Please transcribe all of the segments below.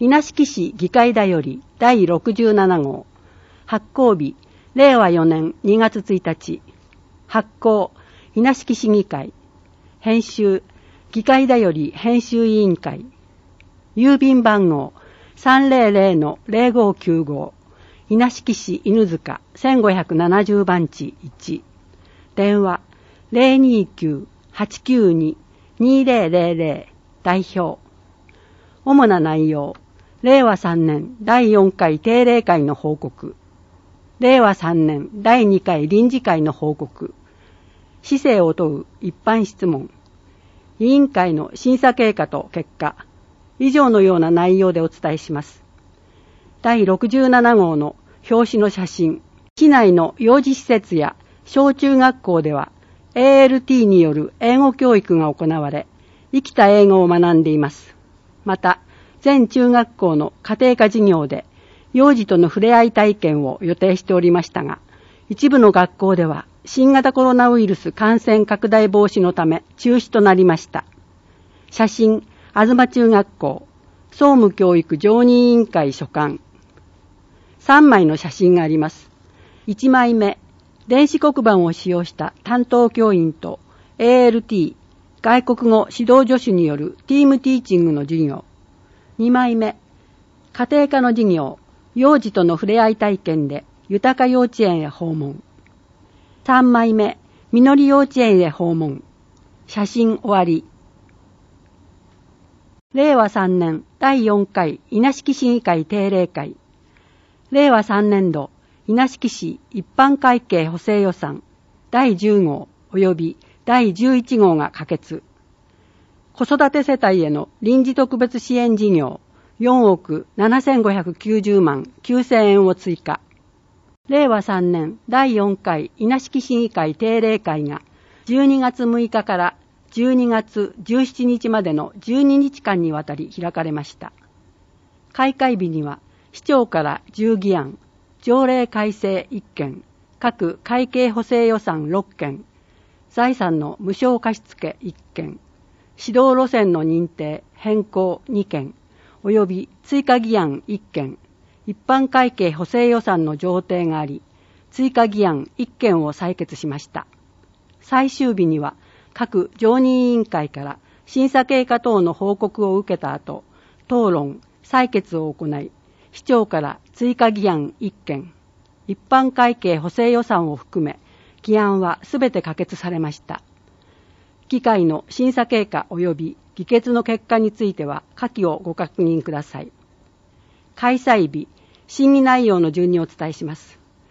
稲敷市議会だより第67号。発行日、令和4年2月1日。発行、稲敷市議会。編集、議会だより編集委員会。郵便番号、300-0595。稲敷市犬塚1570番地1。電話、029-892-2000。代表。主な内容、令和3年第4回定例会の報告。令和3年第2回臨時会の報告。市政を問う一般質問。委員会の審査経過と結果。以上のような内容でお伝えします。第67号の表紙の写真。市内の幼児施設や小中学校では ALT による英語教育が行われ、生きた英語を学んでいます。また、全中学校の家庭科授業で幼児との触れ合い体験を予定しておりましたが、一部の学校では新型コロナウイルス感染拡大防止のため中止となりました。写真、東中学校、総務教育常任委員会所管。3枚の写真があります。1枚目、電子黒板を使用した担当教員と ALT、外国語指導助手によるティームティーチングの授業。2枚目、家庭科の授業、幼児との触れ合い体験で豊か幼稚園へ訪問。3枚目、みのり幼稚園へ訪問。写真終わり。令和3年第4回稲敷市議会定例会。令和3年度稲敷市一般会計補正予算第10号及び第11号が可決。子育て世帯への臨時特別支援事業4億7590万9000円を追加。令和3年第4回稲敷市議会定例会が12月6日から12月17日までの12日間にわたり開かれました。開会日には市長から10議案、条例改正1件、各会計補正予算6件、財産の無償貸付1件、指導路線の認定変更2件、及び追加議案1件、一般会計補正予算の上呈があり、追加議案1件を採決しました。最終日には各常任委員会から審査経過等の報告を受けた後、討論、採決を行い、市長から追加議案1件、一般会計補正予算を含め、議案はすべて可決されました。議会の審査経過及び議決の結果については下記をご確認ください。開催日、審議内容の順にお伝えします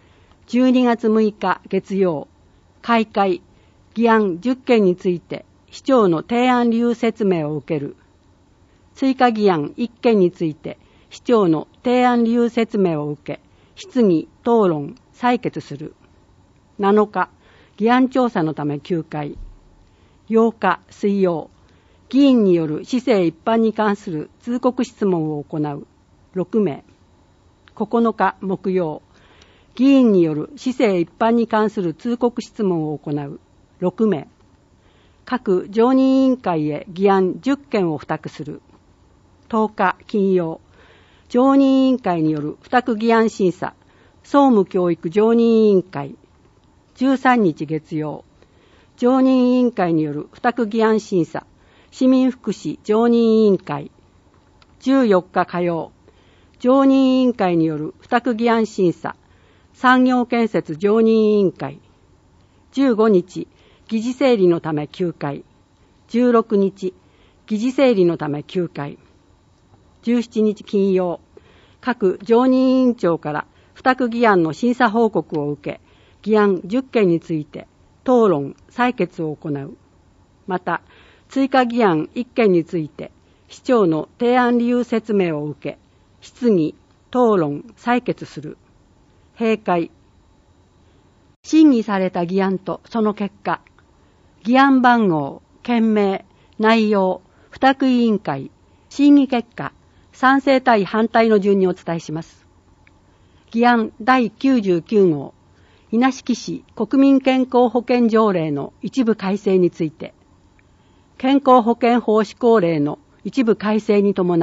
。12月6日月曜、開会、議案10件について市長の提案理由説明を受ける。追加議案1件について市長の提案理由説明を受け、質疑、討論、採決する。7日、議案調査のため休会。8日水曜、議員による市政一般に関する通告質問を行う6名。9日木曜、議員による市政一般に関する通告質問を行う6名。各常任委員会へ議案10件を付託する。10日金曜、常任委員会による付託議案審査、総務教育常任委員会。13日月曜、常任委員会による付託議案審査、市民福祉常任委員会。14日火曜、常任委員会による付託議案審査、産業建設常任委員会。15日、議事整理のため休会。16日、議事整理のため休会。17日金曜、各常任委員長から付託議案の審査報告を受け、議案10件について討論・採決を行う。また、追加議案1件について市長の提案理由説明を受け、質疑、討論、採決する。閉会。審議された議案とその結果、議案番号、件名、内容、付託委員会、審議結果、賛成対反対の順にお伝えします。議案第99号、稲敷市国民健康保険条例の一部改正について、健康保険法施行令の一部改正に伴い、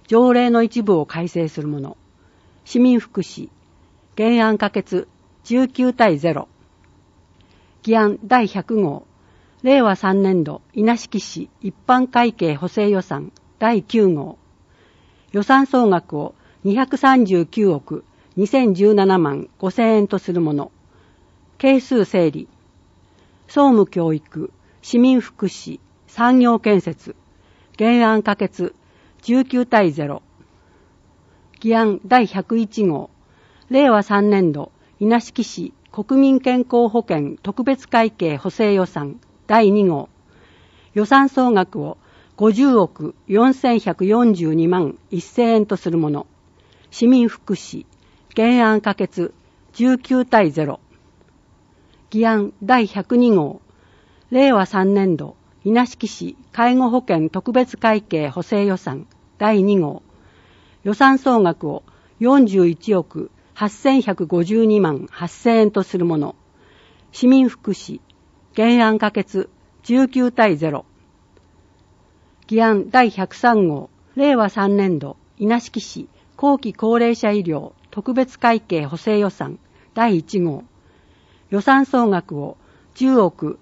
条例の一部を改正するもの。市民福祉。原案可決19対0。議案第100号。令和3年度稲敷市一般会計補正予算第9号。予算総額を239億2017万5000円とするもの。係数整理。総務教育、市民福祉、産業建設。原案可決19対0。議案第101号。令和3年度稲敷市国民健康保険特別会計補正予算第2号。予算総額を50億4142万1000円とするもの。市民福祉。原案可決19対0。議案第102号。令和3年度稲敷市介護保険特別会計補正予算第2号。予算総額を41億8152万8000円とするもの。市民福祉。原案可決19対0。議案第103号。令和3年度稲敷市後期高齢者医療特別会計補正予算第1号。予算総額を10億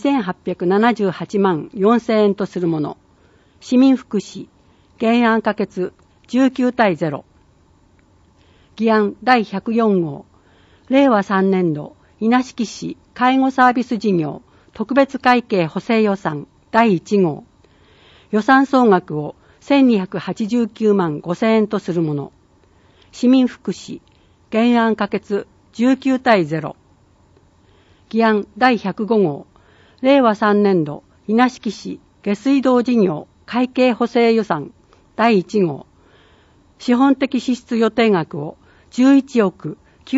2878万4000円とするもの。市民福祉。原案可決19対0。議案第104号。令和3年度稲敷市介護サービス事業特別会計補正予算第1号。予算総額を1289万5000円とするもの。市民福祉。原案可決19対0。議案第105号。令和3年度稲敷市下水道事業会計補正予算第1号。資本的支出予定額を11億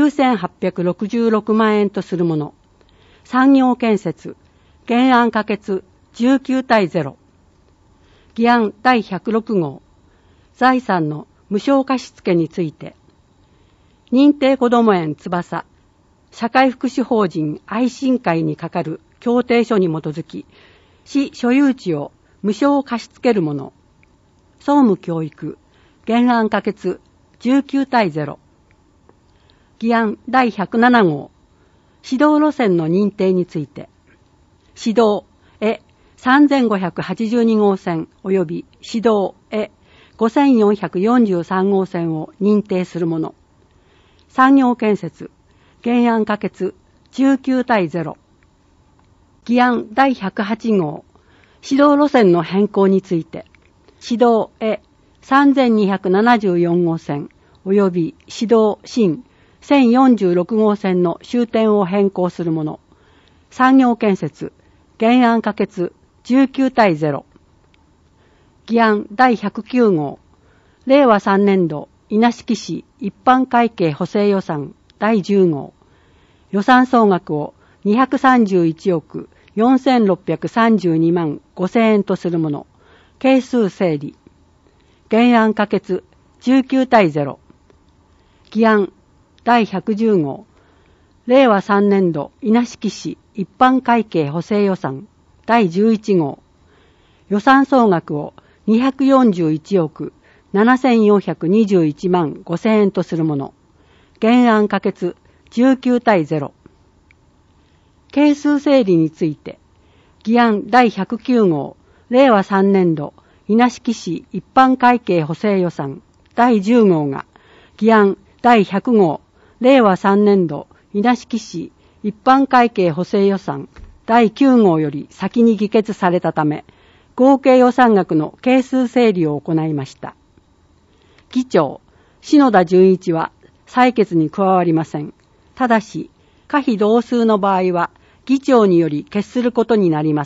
9866万円とするもの。産業建設。原案可決19対0。議案第106号。財産の無償貸付について。認定こども園翼社会福祉法人愛心会に係る協定書に基づき、市所有地を無償貸し付けるもの。総務教育。原案可決19対0。議案第107号。指導路線の認定について。指導3582号線及び指導5443号線を認定するもの。産業建設。原案可決19対0。議案第108号。指導路線の変更について。指導3274号線及び指導新1046号線の終点を変更するもの。産業建設。原案可決19対0。議案第109号。令和3年度稲敷市一般会計補正予算第10号。予算総額を231億4632万5000円とするもの。係数整理。原案可決19対0。議案第110号。令和3年度稲敷市一般会計補正予算第11号。予算総額を241億7421万5000円とするもの。原案可決19対0。係数整理について。議案第109号。令和3年度稲敷市一般会計補正予算第10号が、議案第100号。令和3年度稲敷市一般会計補正予算第9号より先に議決されたため、合計予算額の係数整理を行いました。議長、篠田純一は採決に加わりません。ただし、可否同数の場合は、議長により決することになります。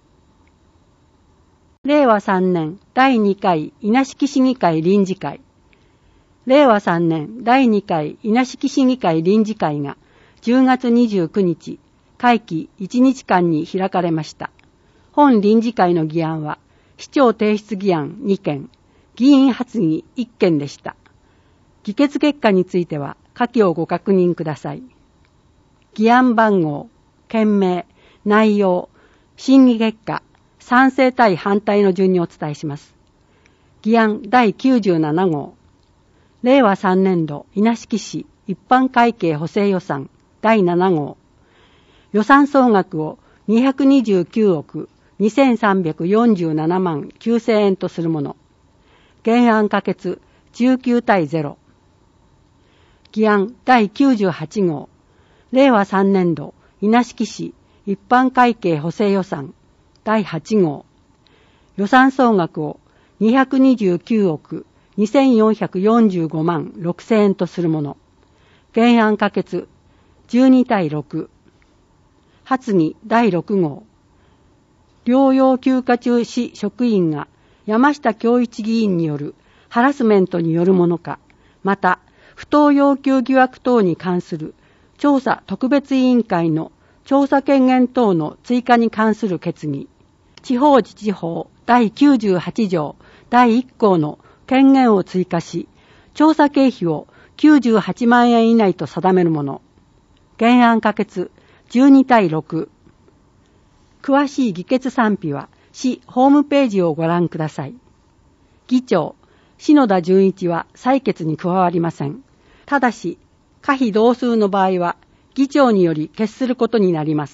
令和3年第2回稲敷市議会臨時会。令和3年第2回稲敷市議会臨時会が10月29日、会期1日間に開かれました。本臨時会の議案は、市長提出議案2件、議員発議1件でした。議決結果については、下記をご確認ください。議案番号、件名、内容、審議結果、賛成対反対の順にお伝えします。 議案第97号、令和3年度稲敷市一般会計補正予算第7号、予算総額を229億2347万9000円とするもの。原案可決19対0。議案第98号、令和3年度稲敷市一般会計補正予算第8号、予算総額を229億2445万6000円とするもの。原案可決12対6。発議第6号、療養休暇中市職員が山下恭一議員によるハラスメントによるものか、また不当要求疑惑等に関する調査特別委員会の調査権限等の追加に関する決議、地方自治法第98条第1項の権限を追加し、調査経費を98万円以内と定めるもの。原案可決12対6。詳しい議決賛否は市ホームページをご覧ください。議長、篠田純一は採決に加わりません。ただし、可否同数の場合は、議長により決することになります。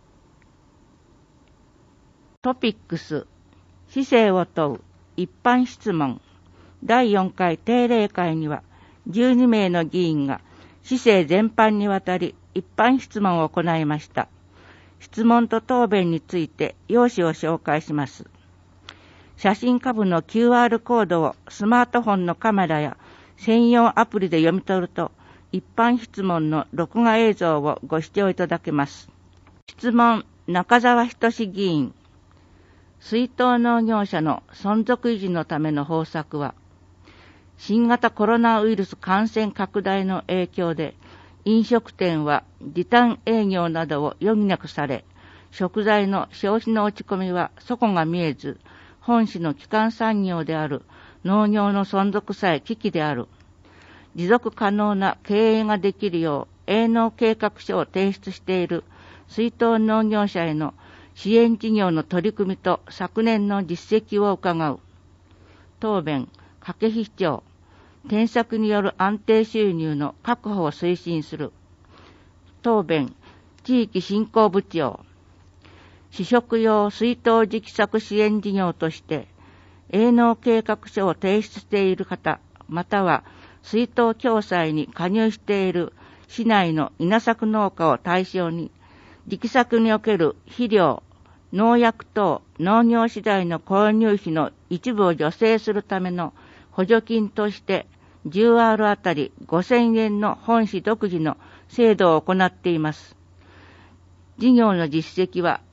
トピックス、市政を問う一般質問。第4回定例会には、12名の議員が市政全般にわたり一般質問を行いました。質問と答弁について要旨を紹介します。写真下部の QR コードをスマートフォンのカメラや専用アプリで読み取ると、一般質問の録画映像をご視聴いただけます。質問、中澤仁議員。水筒農業者の存続維持のための方策は、新型コロナウイルス感染拡大の影響で、飲食店は時短営業などを余儀なくされ、食材の消費の落ち込みは底が見えず、本市の基幹産業である農業の存続さえ危機である。持続可能な経営ができるよう営農計画書を提出している水筒農業者への支援事業の取り組みと昨年の実績を伺う。答弁、掛比町。転作による安定収入の確保を推進する。答弁、地域振興部長。試食用水筒直作支援事業として、営農計画書を提出している方、または水筒共済に加入している市内の稲作農家を対象に、力作における肥料、農薬等農業資材の購入費の一部を助成するための補助金として、10R あたり5000円の本市独自の制度を行っています。事業の実績は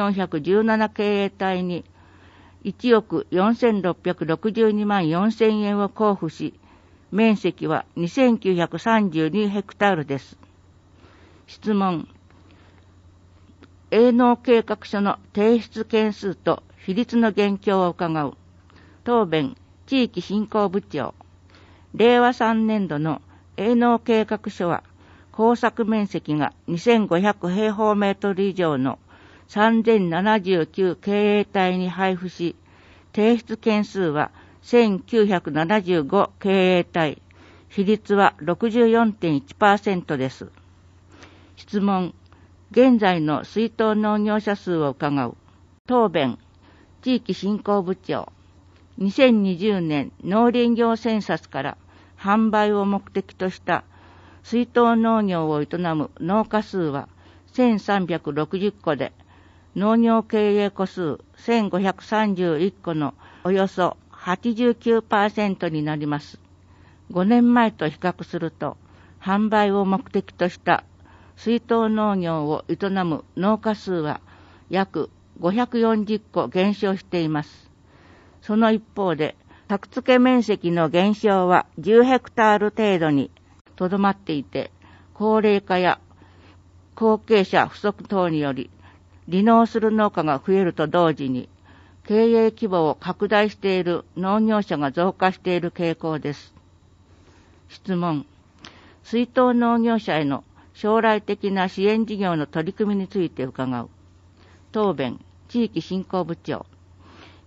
1417経営体に1億4662万4000円を交付し、面積は2932ヘクタールです。質問。営農計画書の提出件数と比率の現況を伺う。答弁、地域振興部長。令和3年度の営農計画書は、耕作面積が2500平方メートル以上の3079経営体に配布し、提出件数は1975経営体、比率は 64.1% です。質問、現在の水筒農業者数を伺う。答弁、地域振興部長。2020年農林業センサスから販売を目的とした水筒農業を営む農家数は1360戸で、農業経営戸数1531戸のおよそ 89% になります。5年前と比較すると、販売を目的とした水筒農業を営む農家数は約540戸減少しています。その一方で、作付面積の減少は10ヘクタール程度にとどまっていて、高齢化や後継者不足等により、離農する農家が増えると同時に、経営規模を拡大している農業者が増加している傾向です。質問。水筒農業者への将来的な支援事業の取り組みについて伺う。答弁、地域振興部長。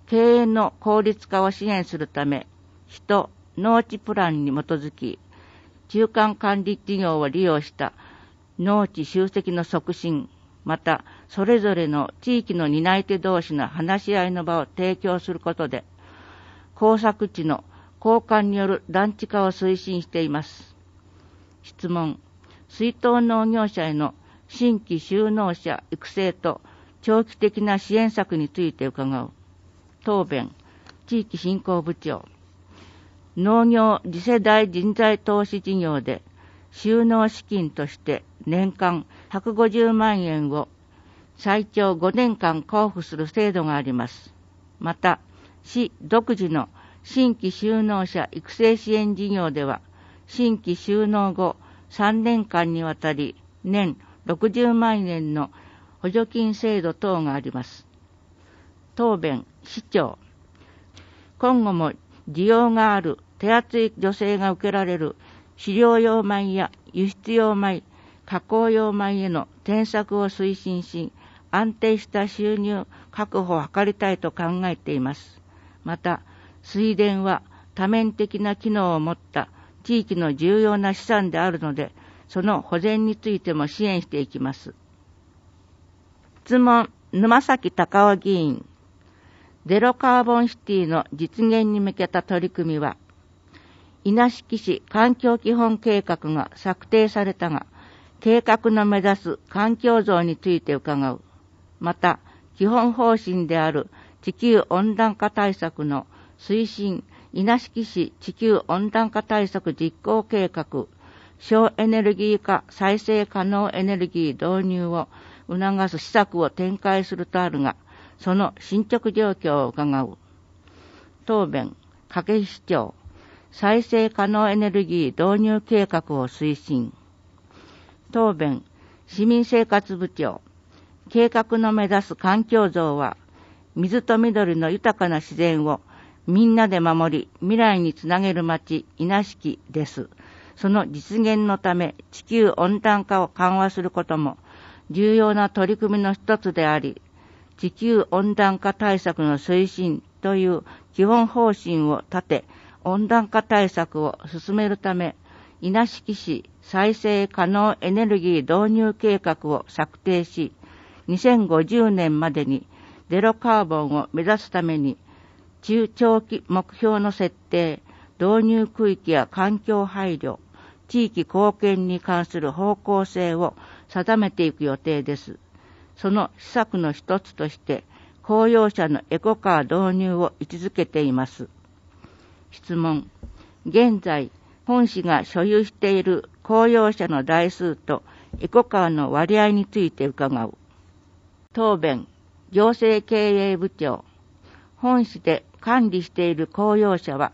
経営の効率化を支援するため、人・農地プランに基づき、中間管理事業を利用した農地集積の促進、また、それぞれの地域の担い手同士の話し合いの場を提供することで、耕作地の交換による団地化を推進しています。質問。水耕農業者への新規就農者育成と長期的な支援策について伺う。答弁。地域振興部長。農業次世代人材投資事業で就農資金として年間150万円を最長5年間交付する制度があります。また、市独自の新規就農者育成支援事業では、新規就農後3年間にわたり年60万円の補助金制度等があります。答弁、市長。今後も需要がある手厚い助成が受けられる飼料用米や輸出用米、加工用米への転作を推進し、安定した収入確保を図りたいと考えています。また、水田は多面的な機能を持った地域の重要な資産であるので、その保全についても支援していきます。質問、沼崎隆夫議員。ゼロカーボンシティの実現に向けた取り組みは、稲敷市環境基本計画が策定されたが、計画の目指す環境像について伺う。また、基本方針である地球温暖化対策の推進稲敷市地球温暖化対策実行計画、省エネルギー化再生可能エネルギー導入を促す施策を展開するとあるが、その進捗状況を伺う。答弁、掛市長。再生可能エネルギー導入計画を推進。答弁、市民生活部長。計画の目指す環境像は、水と緑の豊かな自然をみんなで守り、未来につなげる町、稲敷です。その実現のため、地球温暖化を緩和することも重要な取り組みの一つであり、地球温暖化対策の推進という基本方針を立て、温暖化対策を進めるため、稲敷市再生可能エネルギー導入計画を策定し、2050年までにゼロカーボンを目指すために、中長期目標の設定、導入区域や環境配慮、地域貢献に関する方向性を定めていく予定です。その施策の一つとして、公用車のエコカー導入を位置づけています。質問。現在、本市が所有している公用車の台数とエコカーの割合について伺う。答弁、行政経営部長。本市で管理している公用車は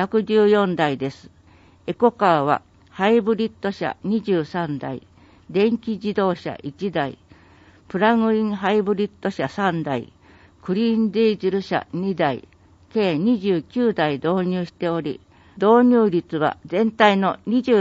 114台です。エコカーはハイブリッド車23台、電気自動車1台、プラグインハイブリッド車3台、クリーンディーゼル車2台、計29台導入しており、導入率は全体の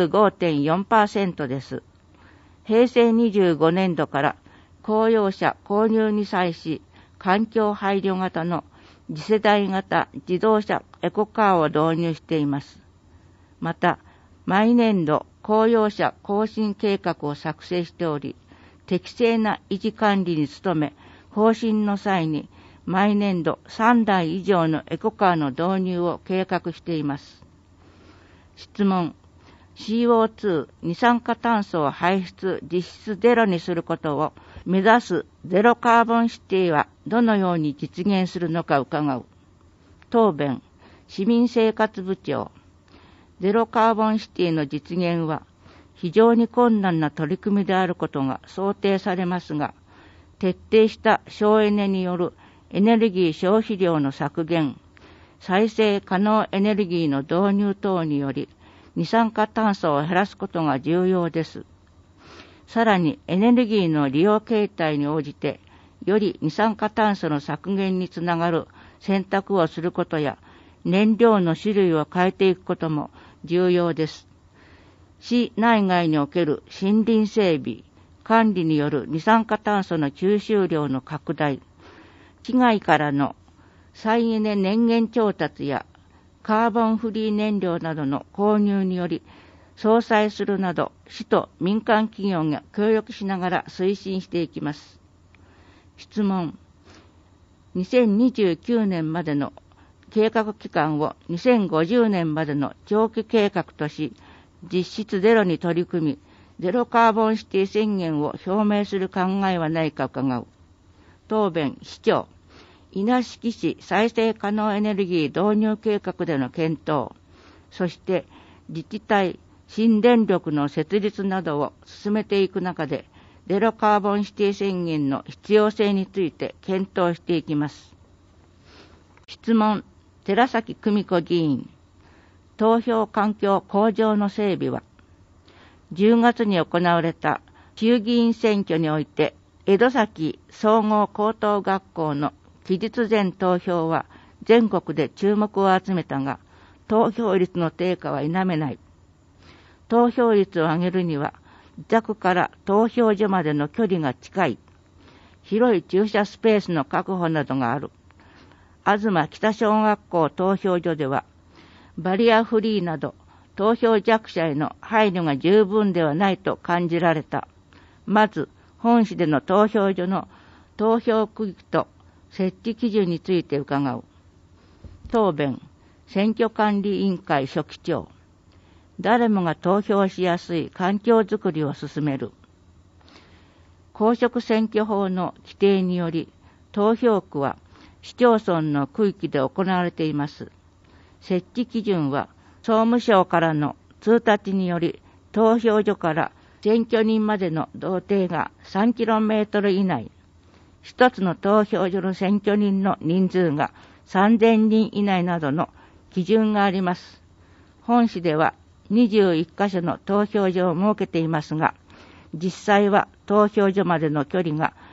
25.4% です。平成25年度から公用車購入に際し、環境配慮型の次世代型自動車エコカーを導入しています。また、毎年度公用車更新計画を作成しており、適正な維持管理に努め、更新の際に毎年度3台以上のエコカーの導入を計画しています。質問。CO2 二酸化炭素を排出実質ゼロにすることを目指すゼロカーボンシティはどのように実現するのか伺う。答弁、市民生活部長。ゼロカーボンシティの実現は非常に困難な取り組みであることが想定されますが、徹底した省エネによるエネルギー消費量の削減、再生可能エネルギーの導入等により二酸化炭素を減らすことが重要です。さらにエネルギーの利用形態に応じてより二酸化炭素の削減につながる選択をすることや燃料の種類を変えていくことも重要です。市内外における森林整備、管理による二酸化炭素の吸収量の拡大、地外からの再エネ電源調達やカーボンフリー燃料などの購入により相殺するなど、市と民間企業が協力しながら推進していきます。質問。2029年までの計画期間を2050年までの長期計画とし、実質ゼロに取り組み、ゼロカーボンシティ宣言を表明する考えはないか伺う。答弁。市長。稲敷市再生可能エネルギー導入計画での検討、そして自治体、新電力の設立などを進めていく中で、ゼロカーボンシティ宣言の必要性について検討していきます。質問。寺崎久美子議員。投票環境向上の整備は、10月に行われた衆議院選挙において、江戸崎総合高等学校の期日前投票は全国で注目を集めたが、投票率の低下は否めない。投票率を上げるには、自宅から投票所までの距離が近い、広い駐車スペースの確保などがある。東北小学校投票所では、バリアフリーなど投票弱者への配慮が十分ではないと感じられた。まず、本市での投票所の投票区域と設置基準について伺う。答弁。選挙管理委員会書記長。誰もが投票しやすい環境づくりを進める。公職選挙法の規定により、投票区は市町村の区域で行われています。設置基準は総務省からの通達により、投票所から選挙人までの同程が 3km 以内、一つの投票所の選挙人の人数が3000人以内などの基準があります。本市では21カ所の投票所を設けていますが、実際は投票所までの距離が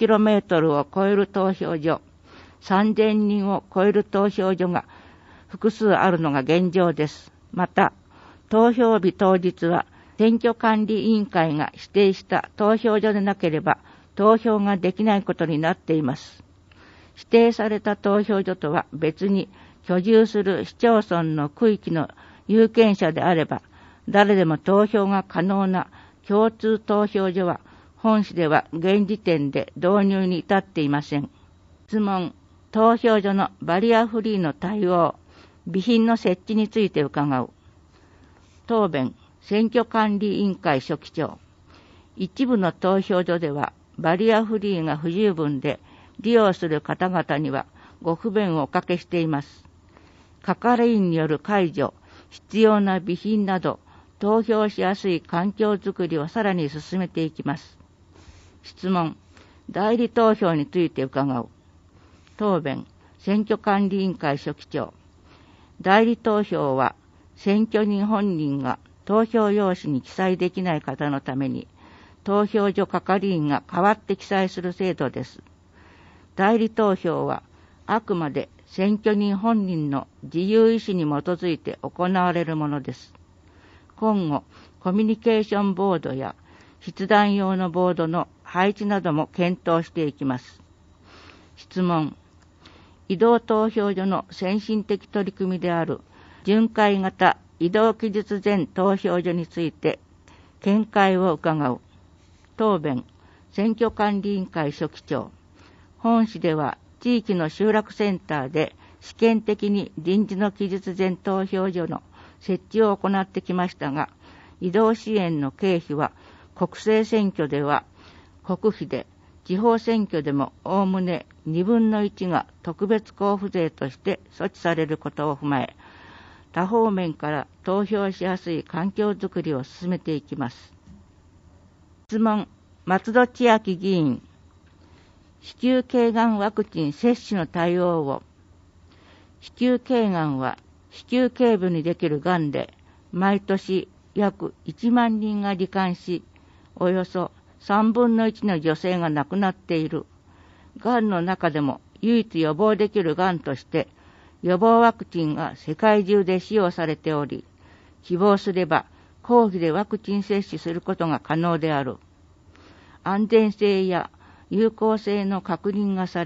4km を超える投票所、3000人を超える投票所が複数あるのが現状です。また、投票日当日は選挙管理委員会が指定した投票所でなければ投票ができないことになっています。指定された投票所とは別に居住する市町村の区域の有権者であれば、誰でも投票が可能な共通投票所は本市では現時点で導入に至っていません。質問。投票所のバリアフリーの対応、備品の設置について伺う。答弁。選挙管理委員会書記長。一部の投票所ではバリアフリーが不十分で、利用する方々にはご不便をおかけしています。係員による解除、必要な備品など、投票しやすい環境づくりをさらに進めていきます。質問。代理投票について伺う。答弁。選挙管理委員会書記長。代理投票は、選挙人本人が投票用紙に記載できない方のために、投票所係員が代わって記載する制度です。代理投票は、あくまで選挙人本人の自由意思に基づいて行われるものです。今後、コミュニケーションボードや筆談用のボードの配置なども検討していきます。質問。移動投票所の先進的取り組みである巡回型移動期日前投票所について見解を伺う。答弁。選挙管理委員会書記長。本市では地域の集落センターで試験的に臨時の期日前投票所の設置を行ってきましたが、移動支援の経費は国政選挙では国費で、地方選挙でもおおむね2分の1が特別交付税として措置されることを踏まえ、多方面から投票しやすい環境づくりを進めていきます。質問。松戸千秋議員。子宮頸がんワクチン接種の対応を。子宮頸がんは子宮頸部にできるがんで、毎年約1万人が罹患し、およそ3分の1の女性が亡くなっている。がんの中でも唯一予防できるがんとして、予防ワクチンが世界中で使用されており、希望すれば公費でワクチン接種することが可能である。安全性や有効性の確認がされ、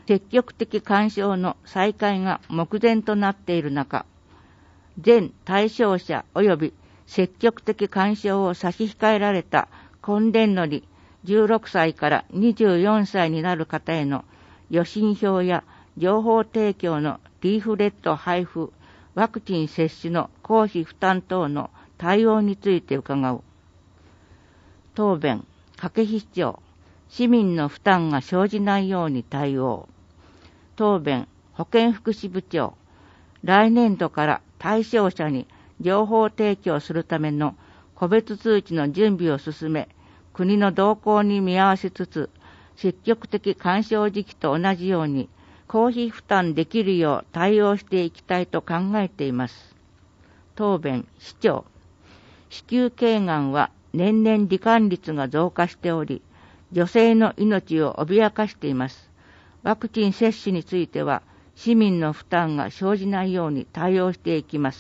積極的干渉の再開が目前となっている中、全対象者及び積極的干渉を差し控えられた今年度に16歳から24歳になる方への予診票や情報提供のリーフレット配布、ワクチン接種の公費負担等の対応について伺う。答弁、筧市長、市民の負担が生じないように対応。答弁、保健福祉部長、来年度から対象者に情報提供するための個別通知の準備を進め、国の動向に見合わせつつ、積極的干渉時期と同じように、公費負担できるよう対応していきたいと考えています。答弁、市長、子宮頸がんは年々罹患率が増加しており、女性の命を脅かしています。ワクチン接種については、市民の負担が生じないように対応していきます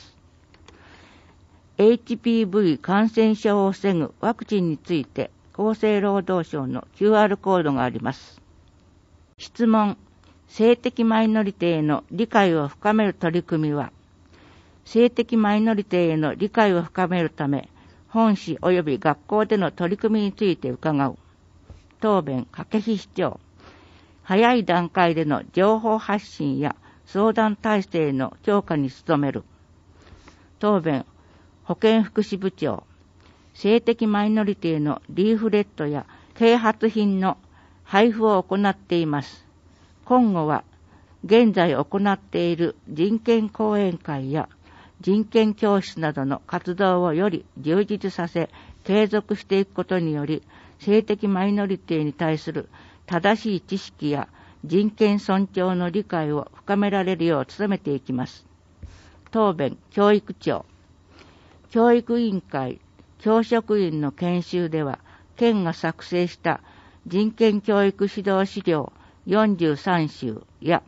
。HPV 感染症を防ぐワクチンについて、厚生労働省の QR コードがあります。質問、性的マイノリティへの理解を深める取り組みは、性的マイノリティへの理解を深めるため、本市及び学校での取り組みについて伺う。答弁、筧市長、早い段階での情報発信や相談体制の強化に努める。答弁、保健福祉部長、性的マイノリティのリーフレットや啓発品の配布を行っています。今後は、現在行っている人権講演会や人権教室などの活動をより充実させ、継続していくことにより、性的マイノリティに対する正しい知識や人権尊重の理解を深められるよう努めていきます。答弁、教育庁、教育委員会、教職員の研修では、県が作成した人権教育指導資料43集や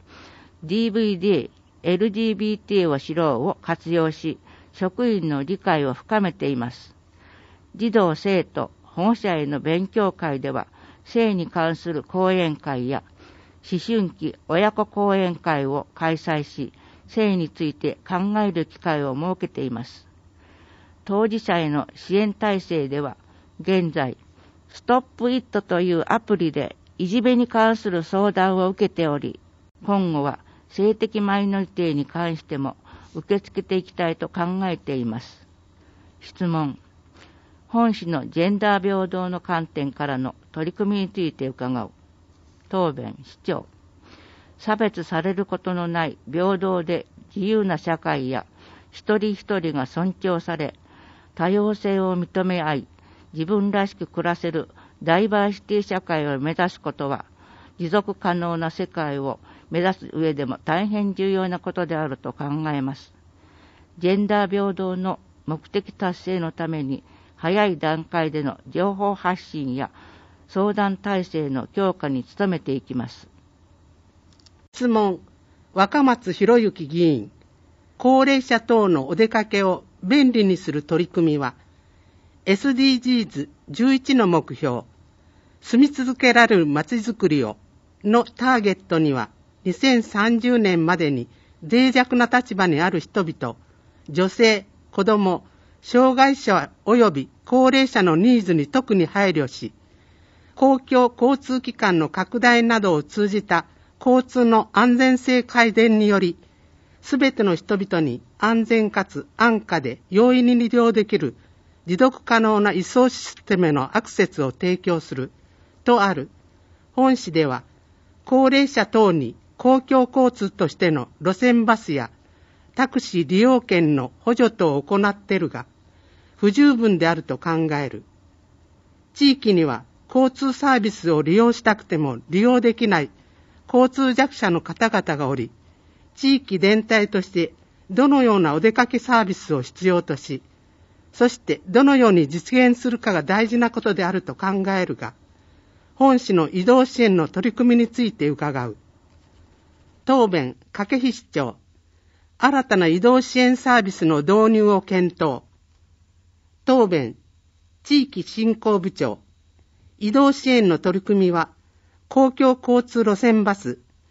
DVD、LGBT を知ろうを活用し、職員の理解を深めています。児童生徒、保護者への勉強会では、性に関する講演会や思春期親子講演会を開催し、性について考える機会を設けています。当事者への支援体制では、現在、ストップイットというアプリでいじめに関する相談を受けており、今後は性的マイノリティに関しても受け付けていきたいと考えています。質問、本市のジェンダー平等の観点からの取り組みについて伺う。答弁、市長、差別されることのない平等で自由な社会や一人一人が尊重され、多様性を認め合い、自分らしく暮らせるダイバーシティ社会を目指すことは、持続可能な世界を目指す上でも大変重要なことであると考えます。ジェンダー平等の目的達成のために、早い段階での情報発信や相談体制の強化に努めていきます。 質問、若松博之議員、高齢者等のお出かけを便利にする取り組みは、SDGs11 の目標、住み続けられるまちづくりをのターゲットには、2030年までに脆弱な立場にある人々、女性、子ども、障害者及び高齢者のニーズに特に配慮し、公共交通機関の拡大などを通じた交通の安全性改善により、すべての人々に安全かつ安価で容易に利用できる持続可能な移送システムへのアクセスを提供するとある。本市では、高齢者等に公共交通としての路線バスやタクシー利用券の補助等を行っているが、不十分であると考える。地域には交通サービスを利用したくても利用できない交通弱者の方々がおり、地域全体としてどのようなお出かけサービスを必要とし、そしてどのように実現するかが大事なことであると考えるが、本市の移動支援の取り組みについて伺う。答弁、筧市長、新たな移動支援サービスの導入を検討。答弁、地域振興部長、移動支援の取り組みは、公共交通路線バス、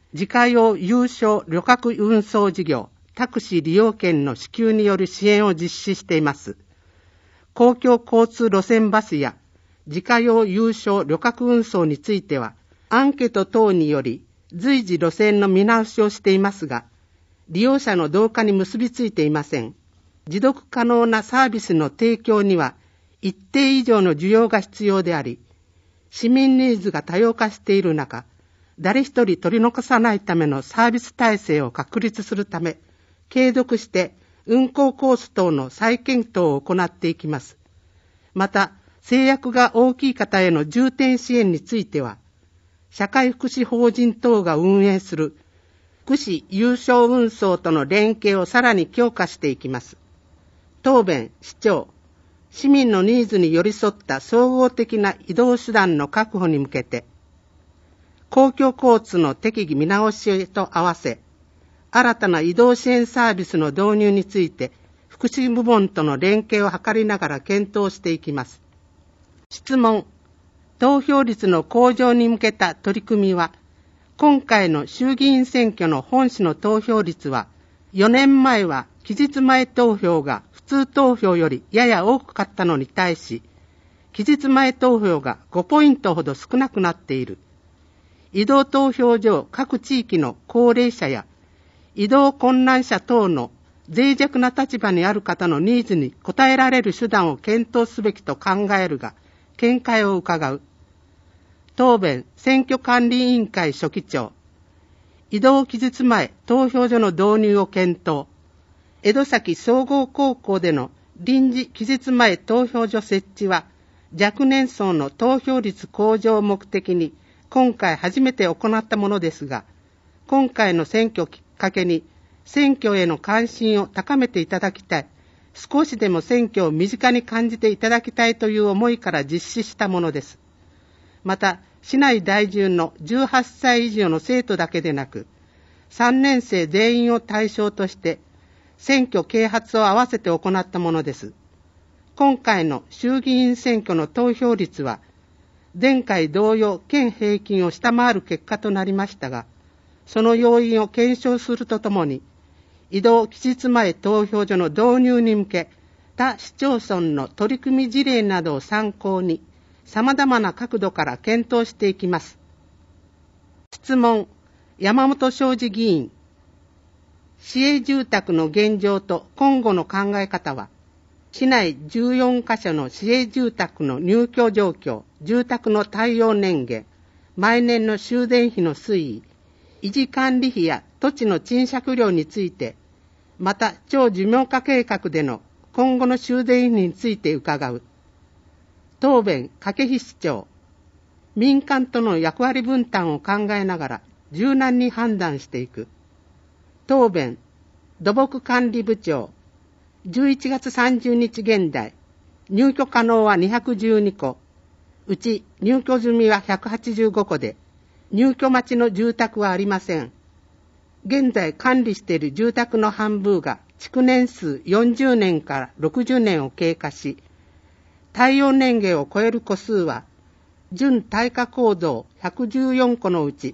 自家用有償旅客運送事業タクシー利用券の支給による支援を実施しています。公共交通路線バスや自家用有償旅客運送については、アンケート等により随時路線の見直しをしていますが、利用者の増加に結びついていません。持続可能なサービスの提供には一定以上の需要が必要であり、市民ニーズが多様化している中、誰一人取り残さないためのサービス体制を確立するため、継続して運行コース等の再検討を行っていきます。また、制約が大きい方への重点支援については、社会福祉法人等が運営する福祉有償運送との連携をさらに強化していきます。答弁、市長、市民のニーズに寄り添った総合的な移動手段の確保に向けて、公共交通の適宜見直しと合わせ、新たな移動支援サービスの導入について、福祉部門との連携を図りながら検討していきます。質問、投票率の向上に向けた取り組みは、今回の衆議院選挙の本市の投票率は、4年前は期日前投票が普通投票よりやや多かったのに対し、期日前投票が5ポイントほど少なくなっている。移動投票所各地域の高齢者や移動困難者等の脆弱な立場にある方のニーズに応えられる手段を検討すべきと考えるが、見解を伺う。答弁、選挙管理委員会書記長。移動期日前投票所の導入を検討。江戸崎総合高校での臨時期日前投票所設置は、若年層の投票率向上を目的に今回初めて行ったものですが、今回の選挙をきっかけに選挙への関心を高めていただきたい、少しでも選挙を身近に感じていただきたいという思いから実施したものです。また、市内在住の18歳以上の生徒だけでなく、3年生全員を対象として選挙啓発を合わせて行ったものです。今回の衆議院選挙の投票率は、前回同様県平均を下回る結果となりましたが、その要因を検証するとともに、移動期日前投票所の導入に向け、他市町村の取り組み事例などを参考に、様々な角度から検討していきます。質問、山本昌司議員。市営住宅の現状と今後の考え方は、市内14カ所の市営住宅の入居状況、住宅の耐用年限、毎年の修繕費の推移、維持管理費や土地の賃借料について、また長寿命化計画での今後の修繕費について伺う。答弁、掛比市長。民間との役割分担を考えながら柔軟に判断していく。答弁、土木管理部長。11月30日現在、入居可能は212戸、うち入居済みは185戸で、入居待ちの住宅はありません。現在管理している住宅の半分が築年数40年から60年を経過し、耐用年限を超える戸数は、準耐火構造114戸のうち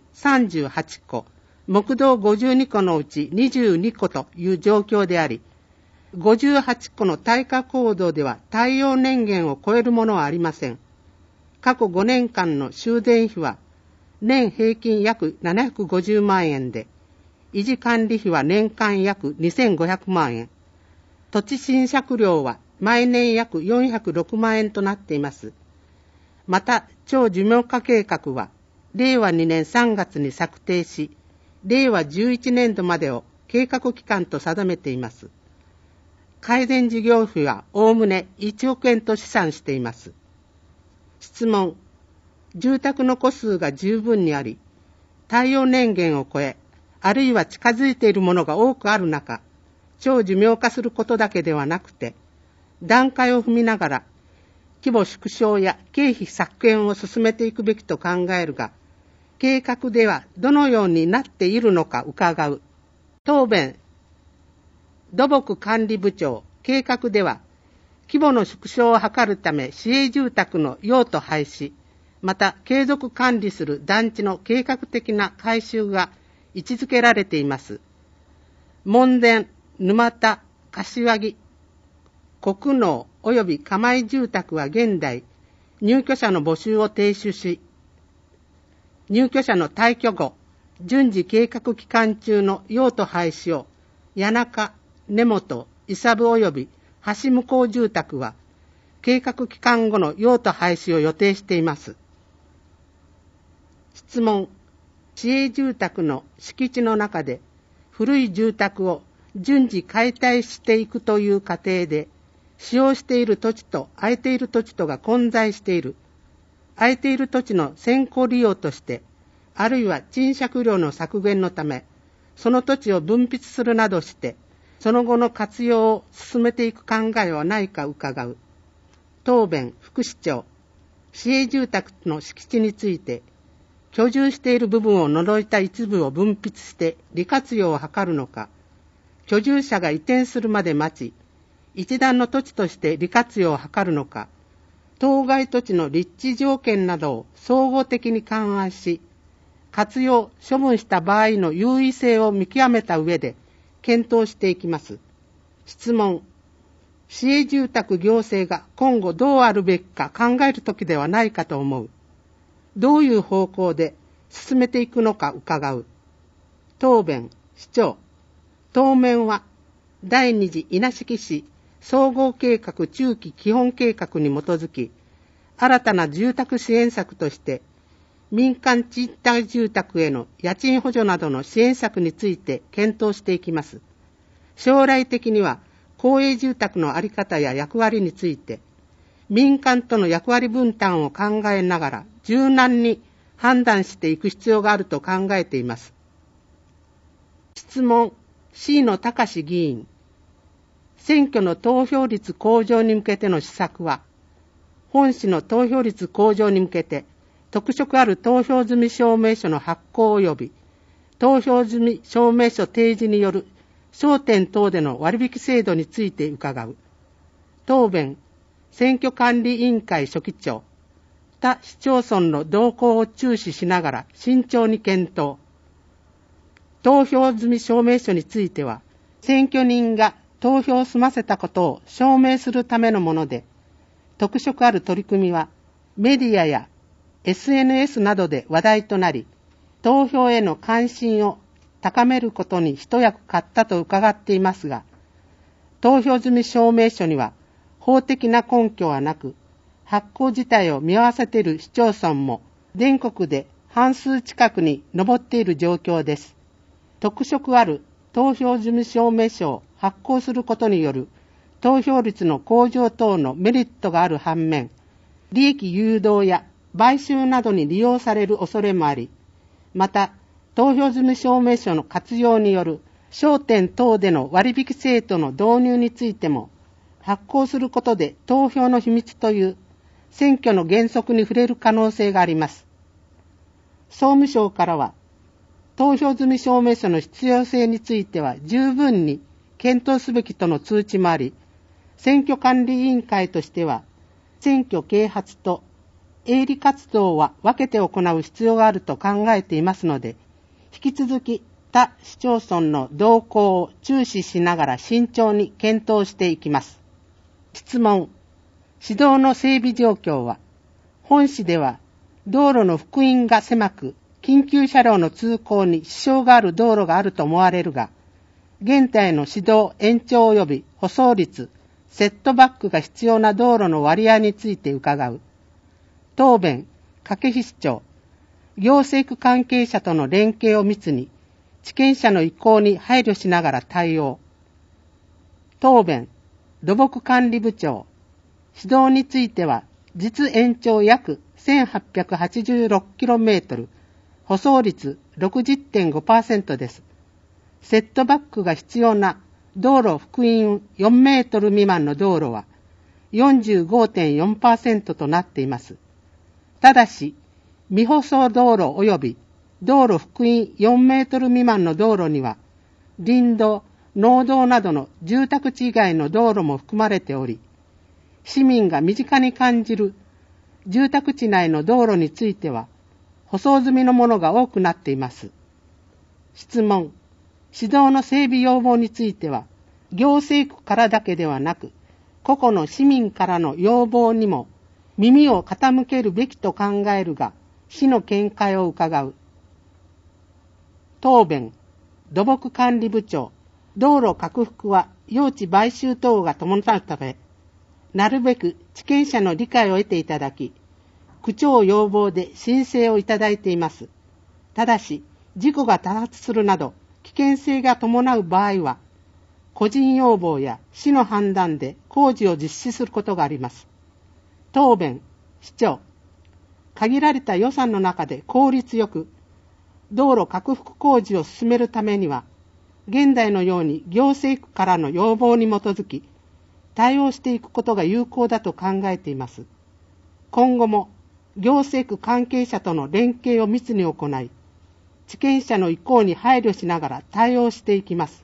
38戸、木造52戸のうち22戸という状況であり、58戸の耐火構造では耐用年限を超えるものはありません。過去5年間の修繕費は、年平均約750万円で、維持管理費は年間約2500万円。土地賃借料は毎年約406万円となっています。また、長寿命化計画は、令和2年3月に策定し、令和11年度までを計画期間と定めています。改善事業費はおおむね1億円と試算しています。質問、住宅の戸数が十分にあり、耐用年限を超え、あるいは近づいているものが多くある中、長寿命化することだけではなくて、段階を踏みながら、規模縮小や経費削減を進めていくべきと考えるが、計画ではどのようになっているのか伺う。答弁、土木管理部長、計画では、規模の縮小を図るため市営住宅の用途廃止、また継続管理する団地の計画的な改修が位置づけられています。門田、沼田、柏木、国農及び釜井住宅は現代、入居者の募集を停止し、入居者の退去後、順次計画期間中の用途廃止を、谷中、根本、伊佐部及び橋向こう住宅は、計画期間後の用途廃止を予定しています。質問。市営住宅の敷地の中で、古い住宅を順次解体していくという過程で、使用している土地と空いている土地とが混在している。空いている土地の先行利用として、あるいは賃借料の削減のため、その土地を分泌するなどして、その後の活用を進めていく考えはないか伺う。答弁、副市長。市営住宅の敷地について、居住している部分を除いた一部を分泌して利活用を図るのか、居住者が移転するまで待ち、一段の土地として利活用を図るのか、当該土地の立地条件などを総合的に勘案し、活用、処分した場合の優位性を見極めた上で検討していきます。質問。市営住宅行政が今後どうあるべきか考えるときではないかと思う。どういう方向で進めていくのか伺う。答弁、市長。当面は第二次稲敷市総合計画中期基本計画に基づき、新たな住宅支援策として、民間賃貸住宅への家賃補助などの支援策について検討していきます。将来的には、公営住宅の在り方や役割について、民間との役割分担を考えながら柔軟に判断していく必要があると考えています。質問。C の隆議員。選挙の投票率向上に向けての施策は、本市の投票率向上に向けて、特色ある投票済証明書の発行及び、投票済証明書提示による商店等での割引制度について伺う。答弁。選挙管理委員会書記長。他市町村の動向を注視しながら慎重に検討。投票済証明書については、選挙人が投票を済ませたことを証明するためのもので、特色ある取り組みはメディアや SNS などで話題となり、投票への関心を高めることに一役買ったと伺っていますが、投票済証明書には法的な根拠はなく、発行自体を見合わせている市町村も全国で半数近くに上っている状況です。特色ある投票済証明書を発行することによる投票率の向上等のメリットがある反面、利益誘導や買収などに利用される恐れもあり、また投票済証明書の活用による商店等での割引制度の導入についても、発行することで投票の秘密という選挙の原則に触れる可能性があります。総務省からは、投票済証明書の必要性については十分に検討すべきとの通知もあり、選挙管理委員会としては、選挙啓発と営利活動は分けて行う必要があると考えていますので、引き続き他市町村の動向を注視しながら慎重に検討していきます。質問。市道の整備状況は、本市では道路の幅員が狭く、緊急車両の通行に支障がある道路があると思われるが、現在の市道延長及び舗装率、セットバックが必要な道路の割合について伺う。答弁、掛比市長。行政区関係者との連携を密に、地権者の意向に配慮しながら対応。答弁、土木管理部長。市道については、実延長約 1886km、舗装率 60.5% です。セットバックが必要な道路幅員4メートル未満の道路は 45.4% となっています。ただし、未舗装道路及び道路幅員4メートル未満の道路には、林道、農道などの住宅地以外の道路も含まれており、市民が身近に感じる住宅地内の道路については、舗装済みのものが多くなっています。 質問、指導の整備要望については、行政区からだけではなく、個々の市民からの要望にも耳を傾けるべきと考えるが、市の見解を伺う。答弁、土木管理部長、道路拡幅は用地買収等が伴うため、なるべく地権者の理解を得ていただき、区長要望で申請をいただいています。ただし、事故が多発するなど危険性が伴う場合は、個人要望や市の判断で工事を実施することがあります。答弁、市長、限られた予算の中で効率よく道路拡幅工事を進めるためには、現在のように行政区からの要望に基づき対応していくことが有効だと考えています。今後も行政区関係者との連携を密に行い、地権者の意向に配慮しながら対応していきます。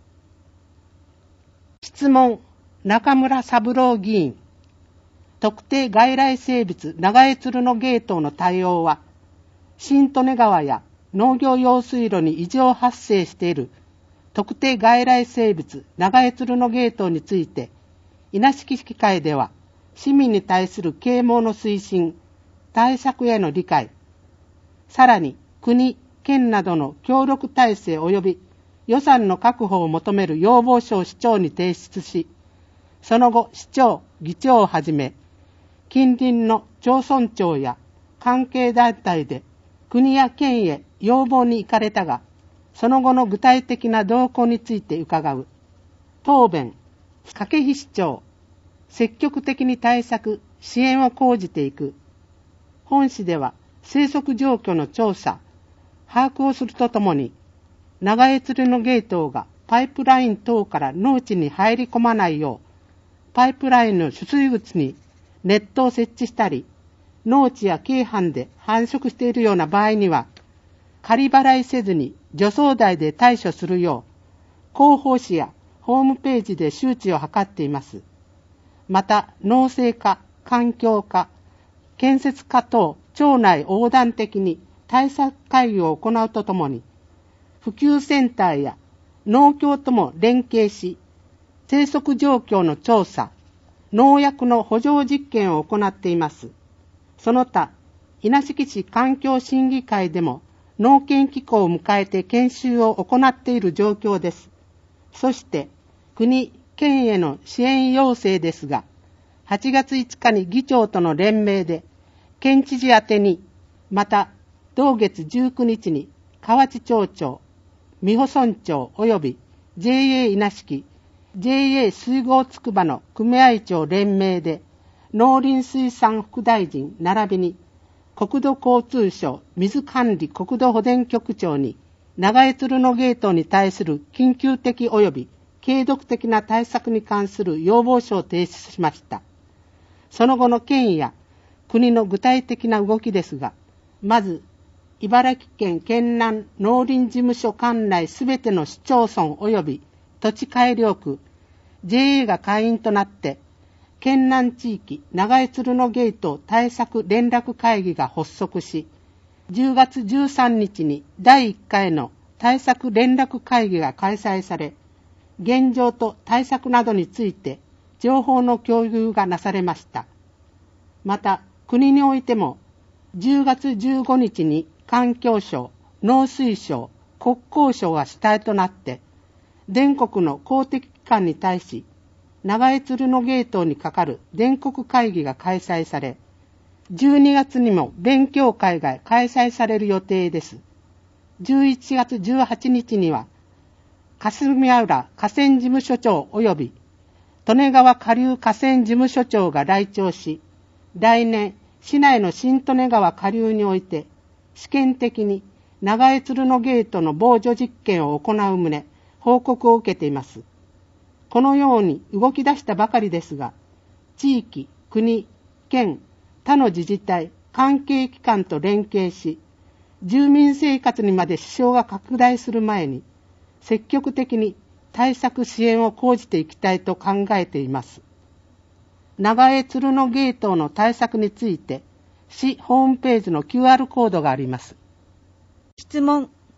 質問、中村三郎議員。特定外来生物長江鶴のゲートの対応は、新利根川や農業用水路に異常発生している特定外来生物長江鶴のゲートについて、稲敷市議会では市民に対する啓蒙の推進、対策への理解、さらに国、県などの協力体制及び予算の確保を求める要望書を市長に提出し、その後市長、議長をはじめ、近隣の町村長や関係団体で国や県へ要望に行かれたが、その後の具体的な動向について伺う。答弁、筧市長、積極的に対策、支援を講じていく。本市では生息状況の調査、把握をするとともに、長江鶴のゲートがパイプライン等から農地に入り込まないよう、パイプラインの取水口にネットを設置したり、農地や京阪で繁殖しているような場合には、仮払いせずに除草剤で対処するよう、広報誌やホームページで周知を図っています。また、農政課、環境課、建設課等、町内横断的に対策会議を行うとともに、普及センターや農協とも連携し、生息状況の調査、農薬の補助実験を行っています。その他、稲敷市環境審議会でも農研機構を迎えて研修を行っている状況です。そして、国、県への支援要請ですが、8月5日に議長との連名で、県知事宛てに、また、同月19日に河内町長、美保村長及び JA 稲敷、JA 水郷つくばの組合長連名で、農林水産副大臣並びに、国土交通省水管理国土保全局長に、長江鶴のゲートに対する緊急的及び継続的な対策に関する要望書を提出しました。その後の県や国の具体的な動きですが、まず、茨城県県南農林事務所管内すべての市町村及び土地改良区、JA が会員となって、県南地域長江鶴のゲート対策連絡会議が発足し、10月13日に第1回の対策連絡会議が開催され、現状と対策などについて情報の共有がなされました。また、国においても10月15日に環境省、農水省、国交省が主体となって、全国の公的機関に対し、長江鶴のゲートにかかる全国会議が開催され、12月にも勉強会が開催される予定です。11月18日には、霞浦河川事務所長及び利根川下流河川事務所長が来庁し、来年、市内の新利根川下流において、試験的に長江鶴のゲートの防除実験を行う旨、報告を受けています。このように動き出したばかりですが、地域、国、県、他の自治体、関係機関と連携し、住民生活にまで支障が拡大する前に、積極的に対策支援を講じていきたいと考えています。長江鶴のゲートの対策について、市ホームページの QR コードがあります。 質問、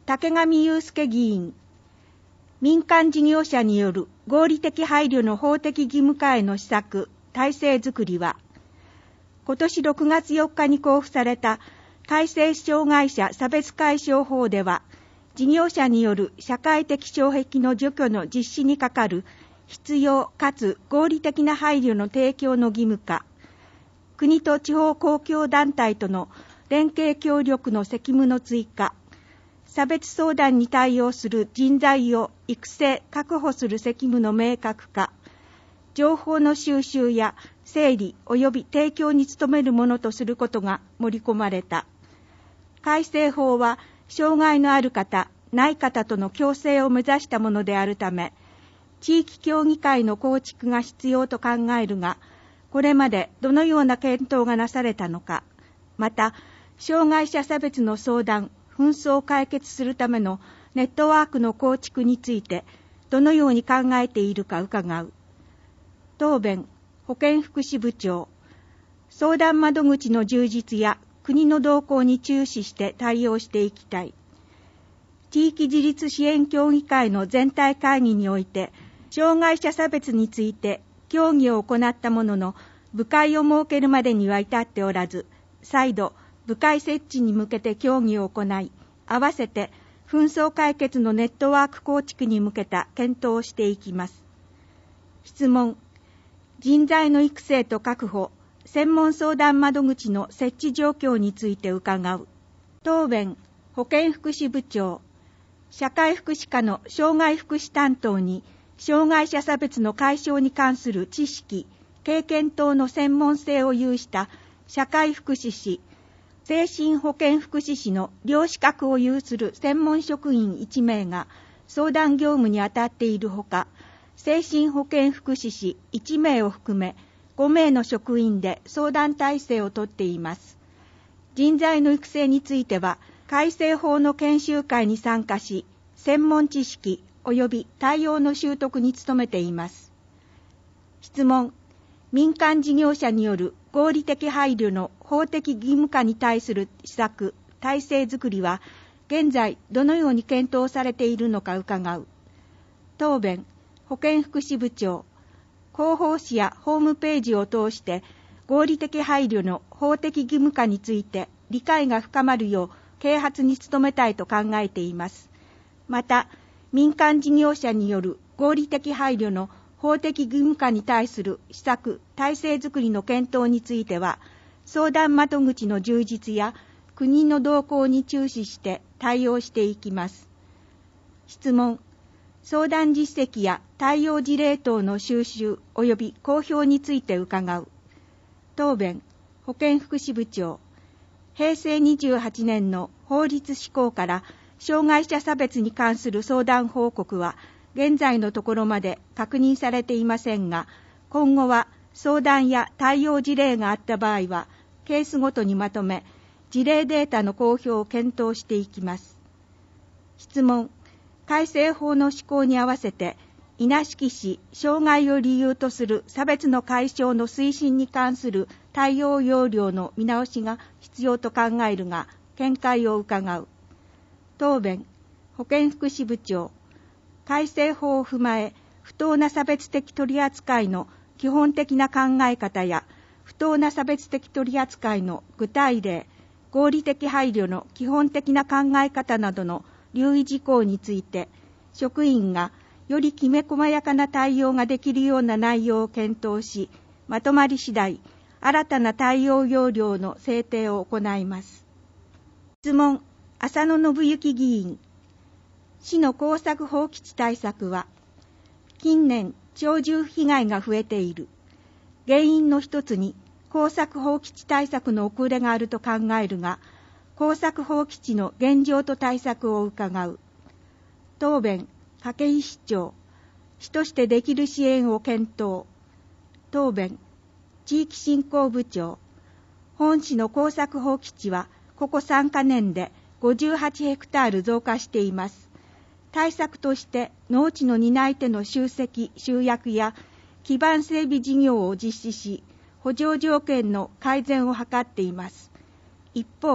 竹上雄介議員、民間事業者による合理的配慮の法的義務化への施策、体制づくりは、今年6月4日に公布された改正障害者差別解消法では、事業者による社会的障壁の除去の実施にかかる必要かつ合理的な配慮の提供の義務化、国と地方公共団体との連携協力の責務の追加、差別相談に対応する人材を育成・確保する責務の明確化、情報の収集や整理及び提供に努めるものとすることが盛り込まれた。改正法は、障害のある方、ない方との共生を目指したものであるため、地域協議会の構築が必要と考えるが、これまでどのような検討がなされたのか、また、障害者差別の相談、紛争を解決するためのネットワークの構築について、どのように考えているか伺う。答弁、保健福祉部長、相談窓口の充実や国の動向に注視して対応していきたい。地域自立支援協議会の全体会議において、障害者差別について協議を行ったものの、部会を設けるまでには至っておらず、再度、部会設置に向けて協議を行い、合わせて紛争解決のネットワーク構築に向けた検討をしていきます。質問、人材の育成と確保、専門相談窓口の設置状況について伺う。答弁、保健福祉部長、社会福祉課の障害福祉担当に、障害者差別の解消に関する知識、経験等の専門性を有した社会福祉士、精神保健福祉士の両資格を有する専門職員1名が相談業務に当たっているほか、精神保健福祉士1名を含め5名の職員で相談体制をとっています。人材の育成については、改正法の研修会に参加し、専門知識及び対応の習得に努めています。質問、民間事業者による合理的配慮の法的義務化に対する施策、体制づくりは、現在どのように検討されているのか伺う。答弁、保健福祉部長、広報誌やホームページを通して合理的配慮の法的義務化について理解が深まるよう啓発に努めたいと考えています。また、民間事業者による合理的配慮の法的義務化に対する施策・体制づくりの検討については、相談窓口の充実や国の動向に注視して対応していきます。質問、相談実績や対応事例等の収集及び公表について伺う。答弁、保健福祉部長、平成28年の法律施行から障害者差別に関する相談報告は現在のところまで確認されていませんが、今後は相談や対応事例があった場合はケースごとにまとめ、事例データの公表を検討していきます。質問、改正法の施行に合わせて、稲敷市障害を理由とする差別の解消の推進に関する対応要領の見直しが必要と考えるが、見解を伺う。答弁、保健福祉部長、改正法を踏まえ、不当な差別的取り扱いの基本的な考え方や、不当な差別的取り扱いの具体例、合理的配慮の基本的な考え方などの留意事項について、職員がよりきめ細やかな対応ができるような内容を検討し、まとまり次第、新たな対応要領の制定を行います。質問、浅野信之議員。市の耕作放棄地対策は、近年、鳥獣被害が増えている。原因の一つに、耕作放棄地対策の遅れがあると考えるが、耕作放棄地の現状と対策を伺う。答弁、筧市長、市としてできる支援を検討。答弁、地域振興部長、本市の耕作放棄地は、ここ3カ年で58ヘクタール増加しています。対策として、農地の担い手の集積・集約や基盤整備事業を実施し、補助条件の改善を図っています。一方、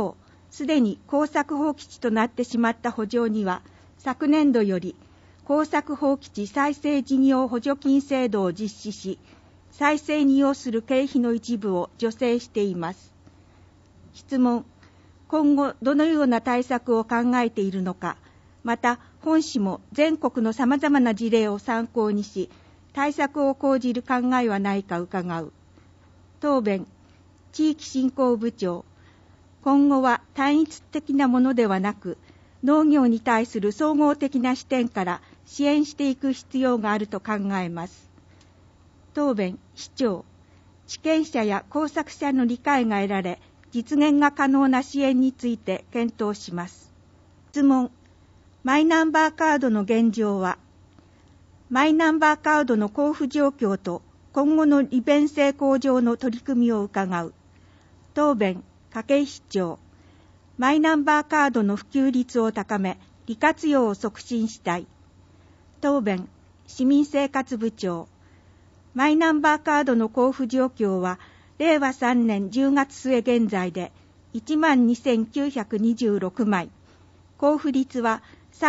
すでに耕作放棄地となってしまった圃場には、昨年度より耕作放棄地再生事業補助金制度を実施し、再生に要する経費の一部を助成しています。質問。今後どのような対策を考えているのか、また本市も全国のさまざまな事例を参考にし、対策を講じる考えはないか伺う。答弁。地域振興部長。今後は単一的なものではなく、農業に対する総合的な視点から支援していく必要があると考えます。答弁。市長。地権者や工作者の理解が得られ、実現が可能な支援について検討します。質問。マイナンバーカードの現状は、マイナンバーカードの交付状況と今後の利便性向上の取り組みを伺う。答弁。筧市長。マイナンバーカードの普及率を高め、利活用を促進したい。答弁。市民生活部長。マイナンバーカードの交付状況は、令和3年10月末現在で 12,926 枚。交付率は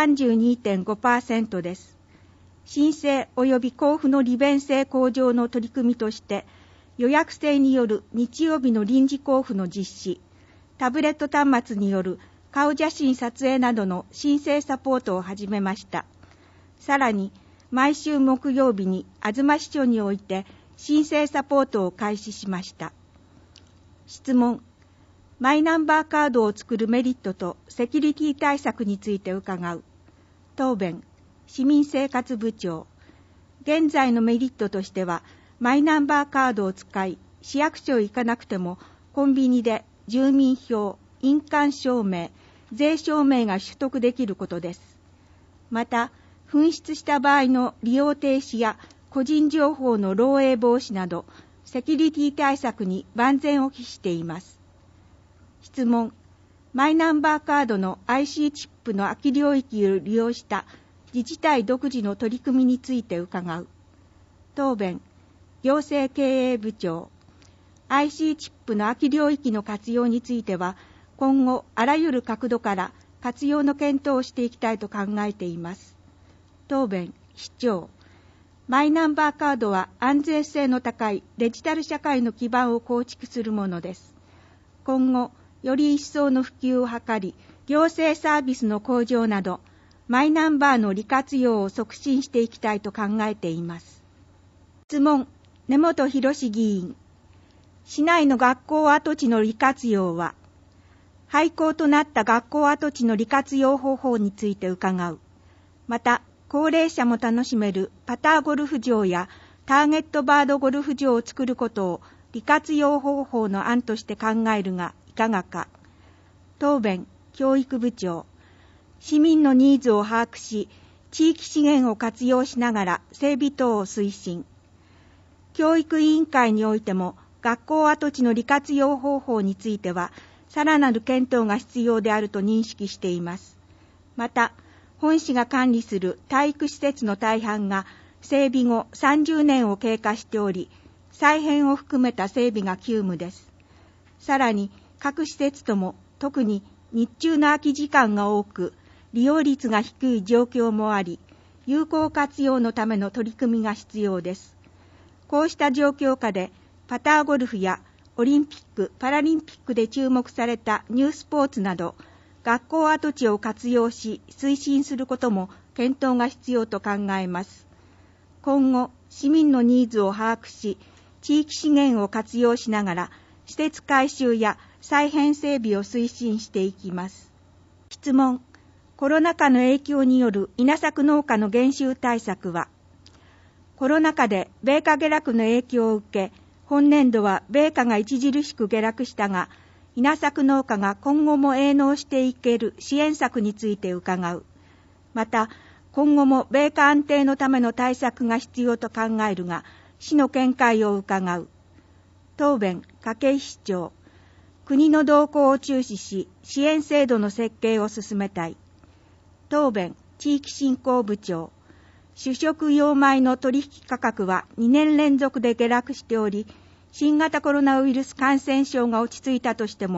32.5% です。申請及び交付の利便性向上の取り組みとして、予約制による日曜日の臨時交付の実施、タブレット端末による顔写真撮影などの申請サポートを始めました。さらに、毎週木曜日にあずま支所において申請サポートを開始しました。質問。マイナンバーカードを作るメリットとセキュリティ対策について伺う。答弁。市民生活部長。現在のメリットとしては、マイナンバーカードを使い、市役所へ行かなくてもコンビニで住民票、印鑑証明、税証明が取得できることです。また、紛失した場合の利用停止や個人情報の漏洩防止など、セキュリティ対策に万全を期しています。質問。マイナンバーカードの IC チップの空き領域を利用した自治体独自の取り組みについて伺う。答弁。行政経営部長。IC チップの空き領域の活用については、今後あらゆる角度から活用の検討をしていきたいと考えています。答弁。市長。マイナンバーカードは安全性の高いデジタル社会の基盤を構築するものです。今後、より一層の普及を図り、行政サービスの向上など、マイナンバーの利活用を促進していきたいと考えています。質問。根本博議員。市内の学校跡地の利活用は、廃校となった学校跡地の利活用方法について伺う。また、高齢者も楽しめるパターゴルフ場やターゲットバードゴルフ場を作ることを利活用方法の案として考えるがいかがか。答弁。教育部長。市民のニーズを把握し、地域資源を活用しながら整備等を推進。教育委員会においても学校跡地の利活用方法についてはさらなる検討が必要であると認識しています。また、本市が管理する体育施設の大半が整備後30年を経過しており、再編を含めた整備が急務です。さらに各施設とも特に日中の空き時間が多く、利用率が低い状況もあり、有効活用のための取り組みが必要です。こうした状況下で、パターゴルフやオリンピック・パラリンピックで注目されたニュースポーツなど、学校跡地を活用し推進することも検討が必要と考えます。今後、市民のニーズを把握し、地域資源を活用しながら、施設改修や再編整備を推進していきます。質問。コロナ禍の影響による稲作農家の減収対策は、コロナ禍で米価下落の影響を受け、本年度は米価が著しく下落したが、稲作農家が今後も営農していける支援策について伺う。また、今後も米価安定のための対策が必要と考えるが、市の見解を伺う。答弁。筧市長。国の動向を注視し、支援制度の設計を進めたい。答弁。地域振興部長。主食用米の取引価格は2年連続で下落しており、新型コロナウイルス感染症が落ち着いたとしても、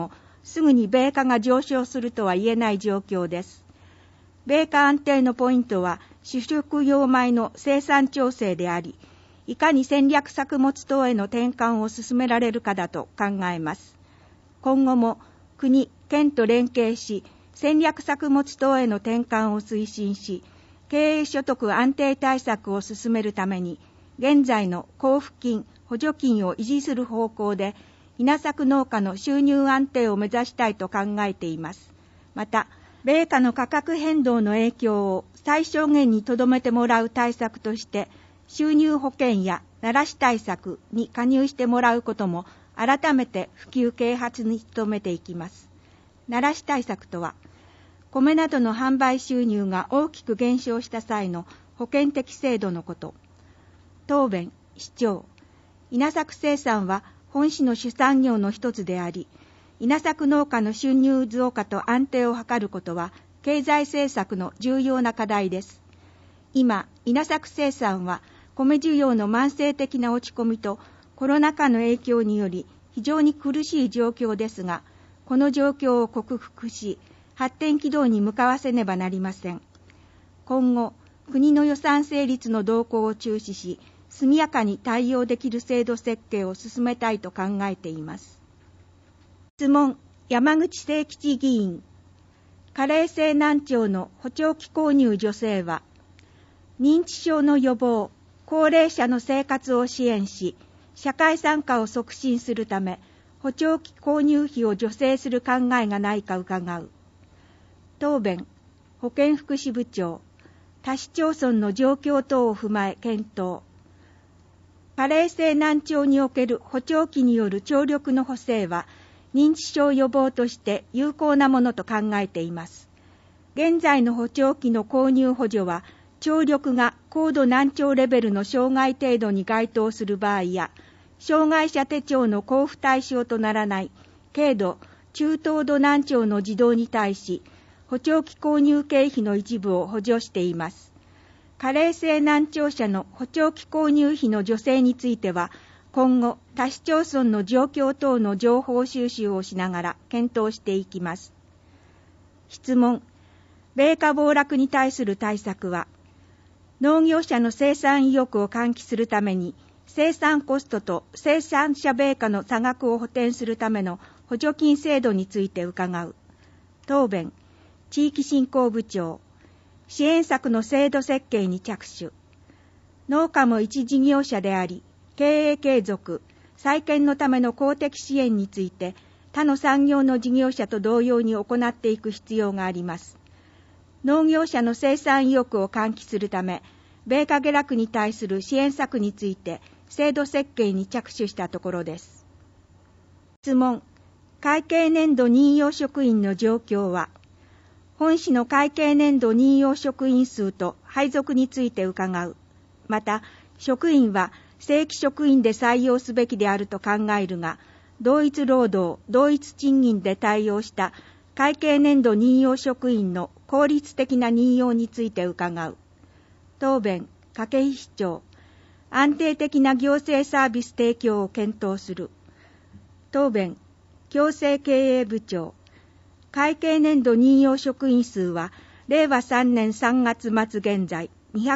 すぐに米価が上昇するとは言えない状況です。米価安定のポイントは主食用米の生産調整であり、いかに戦略作物等への転換を進められるかだと考えます。今後も国、県と連携し、戦略作物等への転換を推進し、経営所得安定対策を進めるために、現在の交付金、補助金を維持する方向で、稲作農家の収入安定を目指したいと考えています。また、米価の価格変動の影響を最小限にとどめてもらう対策として、収入保険や慣らし対策に加入してもらうことも改めて普及啓発に努めていきます。慣らし対策とは、米などの販売収入が大きく減少した際の保険的制度のこと。答弁、市長。稲作生産は本市の主産業の一つであり、稲作農家の収入増加と安定を図ることは経済政策の重要な課題です。今、稲作生産は米需要の慢性的な落ち込みとコロナ禍の影響により非常に苦しい状況ですが、この状況を克服し、発展軌道に向かわせねばなりません。今後、国の予算成立の動向を注視し、速やかに対応できる制度設計を進めたいと考えています。質問、山口清吉議員。加齢性難聴の補聴器購入助成は、認知症の予防、高齢者の生活を支援し、社会参加を促進するため、補聴器購入費を助成する考えがないか伺う。答弁、保健福祉部長。他市町村の状況等を踏まえ検討。加齢性難聴における補聴器による聴力の補正は、認知症予防として有効なものと考えています。現在の補聴器の購入補助は、聴力が高度難聴レベルの障害程度に該当する場合や、障害者手帳の交付対象とならない軽度、中等度難聴の児童に対し、補聴器購入経費の一部を補助しています。加齢性難聴者の補聴器購入費の助成については、今後、他市町村の状況等の情報収集をしながら検討していきます。質問、米価暴落に対する対策は、農業者の生産意欲を喚起するために、生産コストと生産者米価の差額を補填するための補助金制度について伺う。答弁、地域振興部長。支援策の制度設計に着手。農家も一事業者であり、経営継続、再建のための公的支援について、他の産業の事業者と同様に行っていく必要があります。農業者の生産意欲を喚起するため、米価下落に対する支援策について、制度設計に着手したところです。質問、会計年度任用職員の状況は、本市の会計年度任用職員数と配属について伺う。また、職員は正規職員で採用すべきであると考えるが、同一労働、同一賃金で対応した会計年度任用職員の効率的な任用について伺う。答弁、筧市長。安定的な行政サービス提供を検討する。答弁、共生経営部長。会計年度任用職員数は、令和3年3月末現在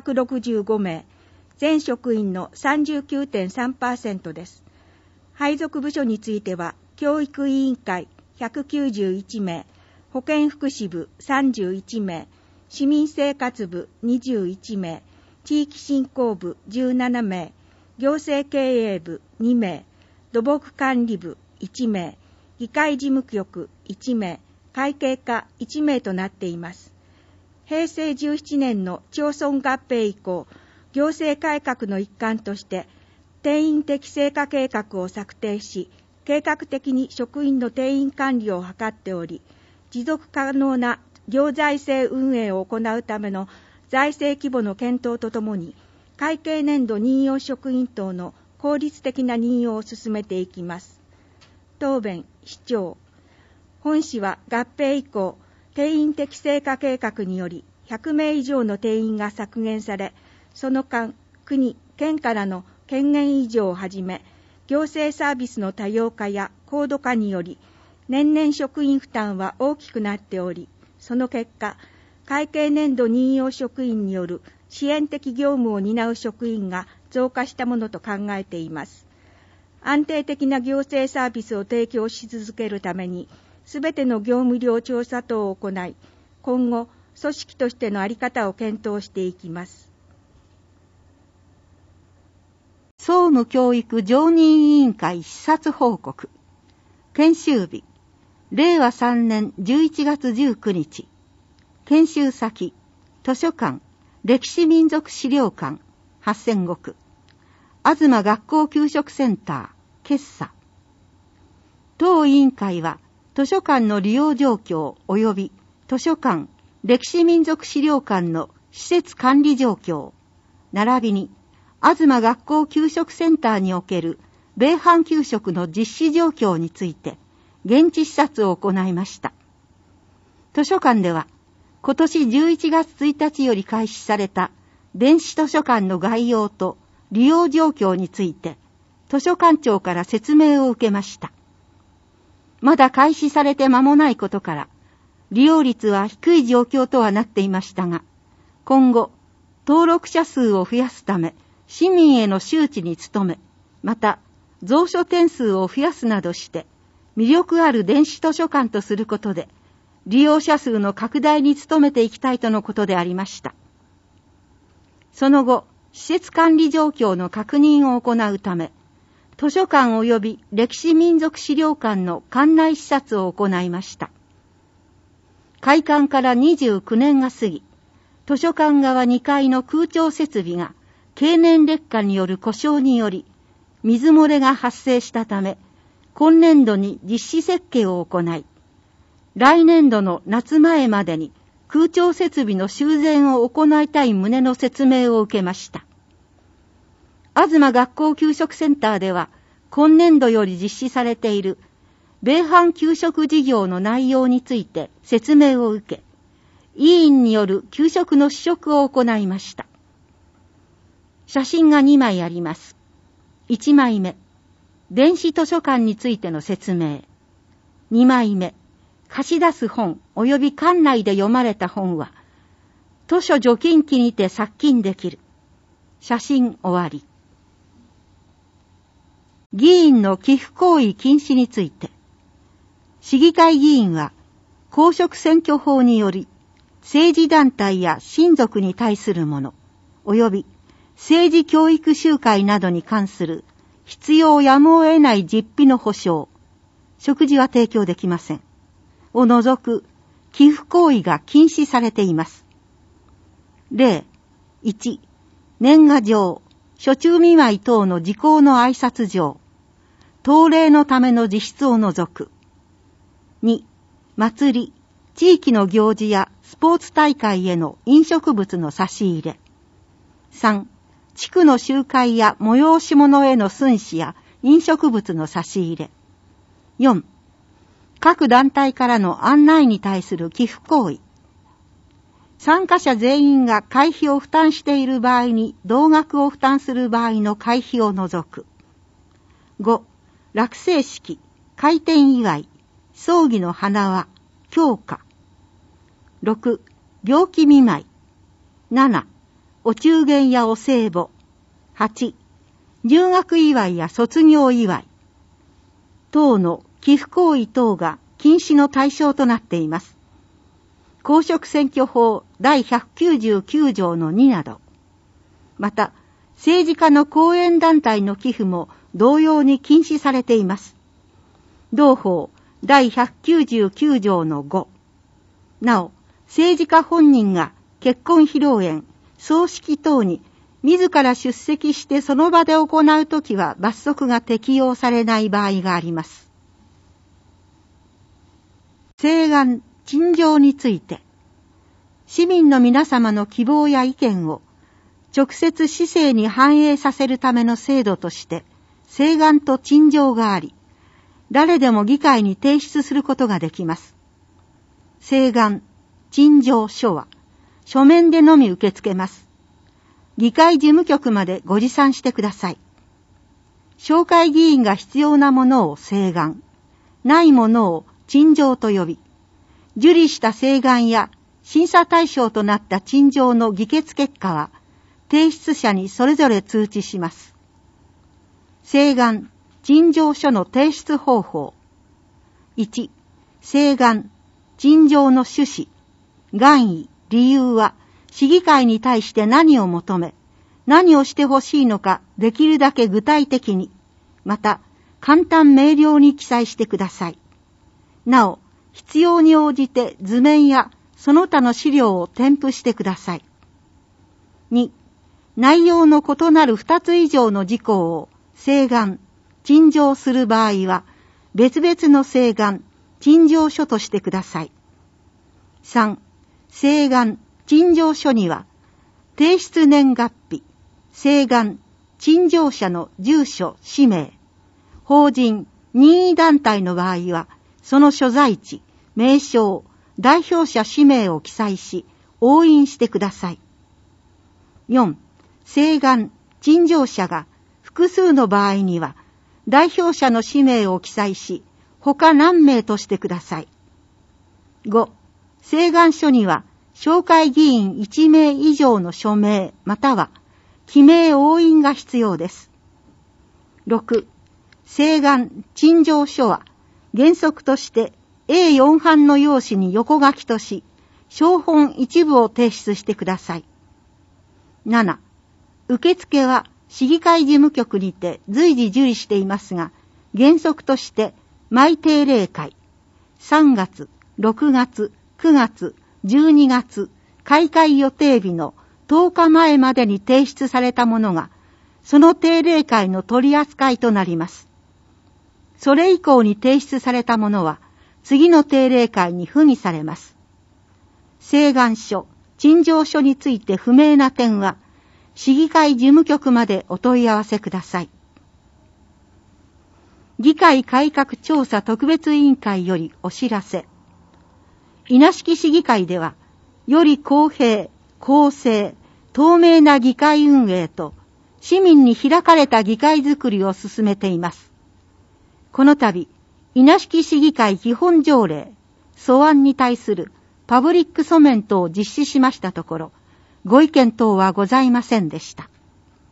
265名、全職員の 39.3% です。配属部署については、教育委員会191名、保健福祉部31名、市民生活部21名、地域振興部17名、行政経営部2名、土木管理部1名、議会事務局1名、会計課1名となっています。平成17年の町村合併以降、行政改革の一環として、定員的成果計画を策定し、計画的に職員の定員管理を図っており、持続可能な行財政運営を行うための財政規模の検討とともに、会計年度任用職員等の効率的な任用を進めていきます。答弁、市長。本市は合併以降、定員的成果計画により100名以上の定員が削減され、その間、国、県からの権限移譲をはじめ、行政サービスの多様化や高度化により、 年々職員負担は大きくなっており、その結果、会計年度任用職員による支援的業務を担う職員が増加したものと考えています。安定的な行政サービスを提供し続けるために、すべての業務量調査等を行い、今後、組織としての在り方を検討していきます。 総務教育常任委員会視察報告。研修日、令和3年11月19日。研修先、図書館、歴史民族資料館、8000石。東学校給食センター、決査。当委員会は、図書館の利用状況及び図書館、歴史民族資料館の施設管理状況、並びに、東学校給食センターにおける米飯給食の実施状況について、現地視察を行いました。図書館では、今年11月1日より開始された電子図書館の概要と利用状況について、図書館長から説明を受けました。まだ開始されて間もないことから、利用率は低い状況とはなっていましたが、今後、登録者数を増やすため、市民への周知に努め、また、蔵書点数を増やすなどして、魅力ある電子図書館とすることで、利用者数の拡大に努めていきたいとのことでありました。その後、施設管理状況の確認を行うため、図書館及び歴史民族資料館の館内視察を行いました。開館から29年が過ぎ、図書館側2階の空調設備が経年劣化による故障により、水漏れが発生したため、今年度に実施設計を行い、来年度の夏前までに空調設備の修繕を行いたい旨の説明を受けました。東学校給食センターでは、今年度より実施されている米飯給食事業の内容について説明を受け、委員による給食の試食を行いました。写真が2枚あります。1枚目、電子図書館についての説明。2枚目、貸し出す本及び館内で読まれた本は、図書除菌機にて殺菌できる。写真終わり。議員の寄付行為禁止について、市議会議員は公職選挙法により政治団体や親族に対するもの及び政治教育集会などに関する必要やむを得ない実費の保証、食事は提供できませんを除く寄付行為が禁止されています。例1、年賀状、暑中見舞い等の時効の挨拶状、当例のための実質を除く。2、祭り、地域の行事やスポーツ大会への飲食物の差し入れ。3、地区の集会や催し物への寸志や飲食物の差し入れ。4、各団体からの案内に対する寄付行為。参加者全員が会費を負担している場合に同額を負担する場合の会費を除く。5、落成式、開店祝い、葬儀の花輪、供花。6、病気見舞い。7、お中元やお歳暮。8、入学祝いや卒業祝い。等の寄付行為等が禁止の対象となっています。公職選挙法第199条の2など。また、政治家の後援団体の寄付も同様に禁止されています。同法第199条の5。なお、政治家本人が結婚披露宴、葬式等に自ら出席してその場で行うときは罰則が適用されない場合があります。請願、陳情について、市民の皆様の希望や意見を直接市政に反映させるための制度として、請願と陳情があり、誰でも議会に提出することができます。請願、陳情書は、書面でのみ受け付けます。議会事務局までご持参してください。紹介議員が必要なものを請願、ないものを陳情と呼び、受理した請願や審査対象となった陳情の議決結果は、提出者にそれぞれ通知します。請願、陳情書の提出方法。1、請願、陳情の趣旨、願意、理由は、市議会に対して何を求め、何をしてほしいのかできるだけ具体的に、また簡単明瞭に記載してください。なお、必要に応じて図面やその他の資料を添付してください。2、内容の異なる2つ以上の事項を請願、陳情する場合は、別々の請願、陳情書としてください。3、請願、陳情書には、提出年月日、請願、陳情者の住所、氏名、法人、任意団体の場合は、その所在地、名称、代表者氏名を記載し、押印してください。4、請願、陳情者が複数の場合には、代表者の氏名を記載し、他何名としてください。5、請願書には、紹介議員1名以上の署名または記名押印が必要です。6、請願、陳情書は原則として A4 版の用紙に横書きとし、小本一部を提出してください。7、受付は市議会事務局にて随時受理していますが、原則として毎定例会、3月、6月、9月、12月、開会予定日の10日前までに提出されたものが、その定例会の取り扱いとなります。それ以降に提出されたものは、次の定例会に付議されます。請願書、陳情書について不明な点は、市議会事務局までお問い合わせください。議会改革調査特別委員会よりお知らせ。稲敷市議会では、より公平、公正、透明な議会運営と、市民に開かれた議会づくりを進めています。この度、稲敷市議会基本条例、素案に対するパブリックソメントを実施しましたところ、ご意見等はございませんでした。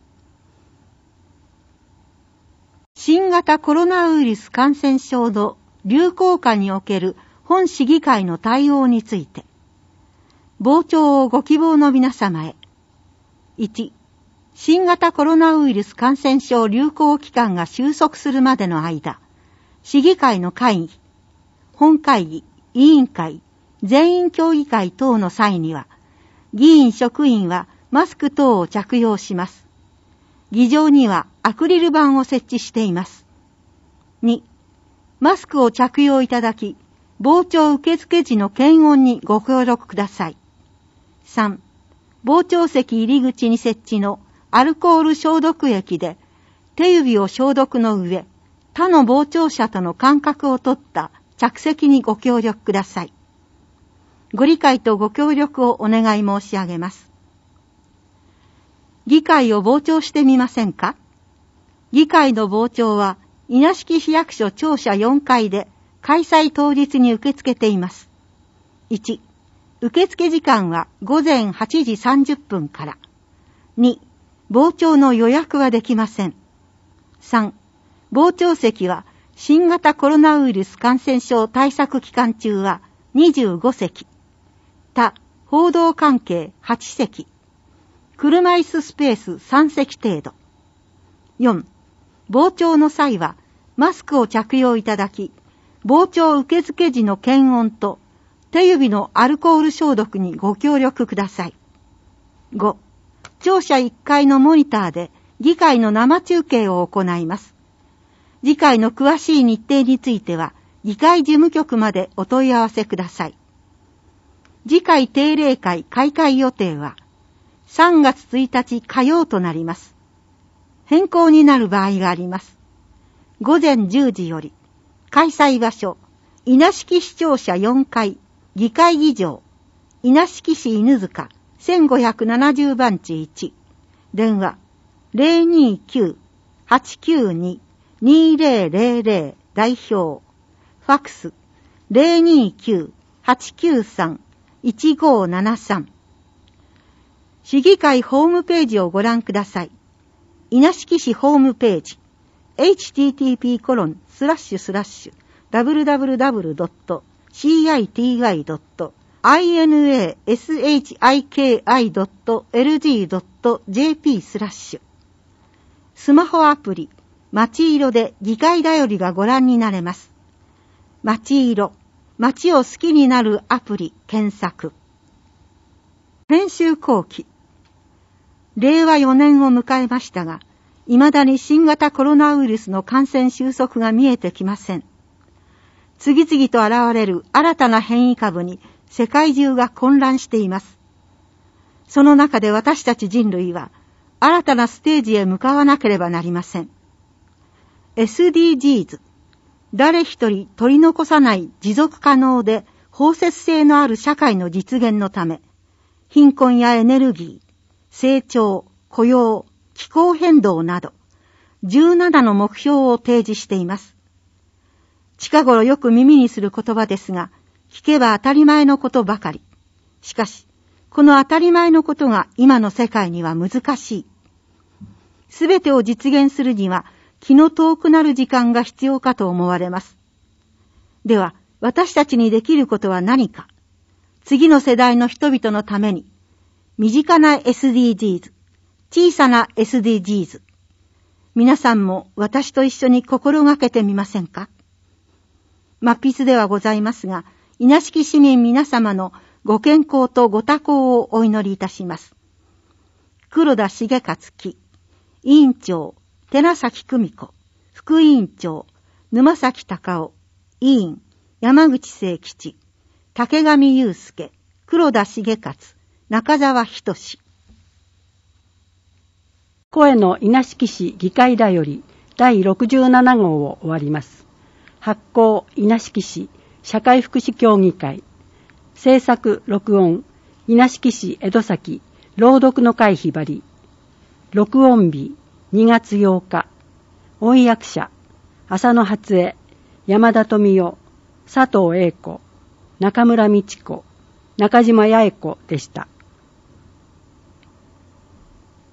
新型コロナウイルス感染症の流行下における本市議会の対応について、傍聴をご希望の皆様へ。1、新型コロナウイルス感染症流行期間が収束するまでの間、市議会の会議、本会議、委員会、全員協議会等の際には、議員職員はマスク等を着用します。議場にはアクリル板を設置しています。2、マスクを着用いただき、傍聴受付時の検温にご協力ください。3、傍聴席入り口に設置のアルコール消毒液で手指を消毒の上、他の傍聴者との間隔を取った着席にご協力ください。ご理解とご協力をお願い申し上げます。議会を傍聴してみませんか？議会の傍聴は稲敷市役所庁舎4階で開催当日に受け付けています。1、受付時間は午前8時30分から。2、傍聴の予約はできません。3、傍聴席は新型コロナウイルス感染症対策期間中は25席。他、報道関係8席。車椅子スペース3席程度。4、傍聴の際はマスクを着用いただき、傍聴受付時の検温と手指のアルコール消毒にご協力ください。5、庁舎1階のモニターで議会の生中継を行います。次回の詳しい日程については、議会事務局までお問い合わせください。次回定例会開会予定は、3月1日火曜となります。変更になる場合があります。午前10時より、開催場所、稲敷市庁舎4階、議会議場、稲敷市犬塚、1570番地1、電話、029-892-2000代表、ファクス、 029-893-1573。市議会ホームページをご覧ください。稲敷市ホームページ http://www.citi.inashiki.lg.jp/ スマホアプリまちいろで議会だよりがご覧になれます。まちいろ、街を好きになるアプリ検索。編集後期。令和4年を迎えましたが、未だに新型コロナウイルスの感染収束が見えてきません。次々と現れる新たな変異株に世界中が混乱しています。その中で私たち人類は新たなステージへ向かわなければなりません。SDGs、誰一人取り残さない持続可能で包摂性のある社会の実現のため、貧困やエネルギー、成長、雇用、気候変動など17の目標を提示しています。近頃よく耳にする言葉ですが、聞けば当たり前のことばかり。しかし、この当たり前のことが今の世界には難しい。すべてを実現するには気の遠くなる時間が必要かと思われます。では、私たちにできることは何か。次の世代の人々のために、身近な SDGs、小さな SDGs。皆さんも私と一緒に心がけてみませんか？末筆ではございますが、稲敷市民皆様のご健康とご多幸をお祈りいたします。黒田重勝喜、委員長、寺崎久美子、副委員長、沼崎隆夫、委員、山口清吉、竹上雄介、黒田重勝、中澤仁志。 声の稲敷市議会だより第67号を終わります。発行稲敷市社会福祉協議会。制作録音稲敷市江戸崎朗読の会ひばり。録音日2月8日。音訳者浅野初江、山田富代、佐藤栄子、中村美智子、中島八重子でした。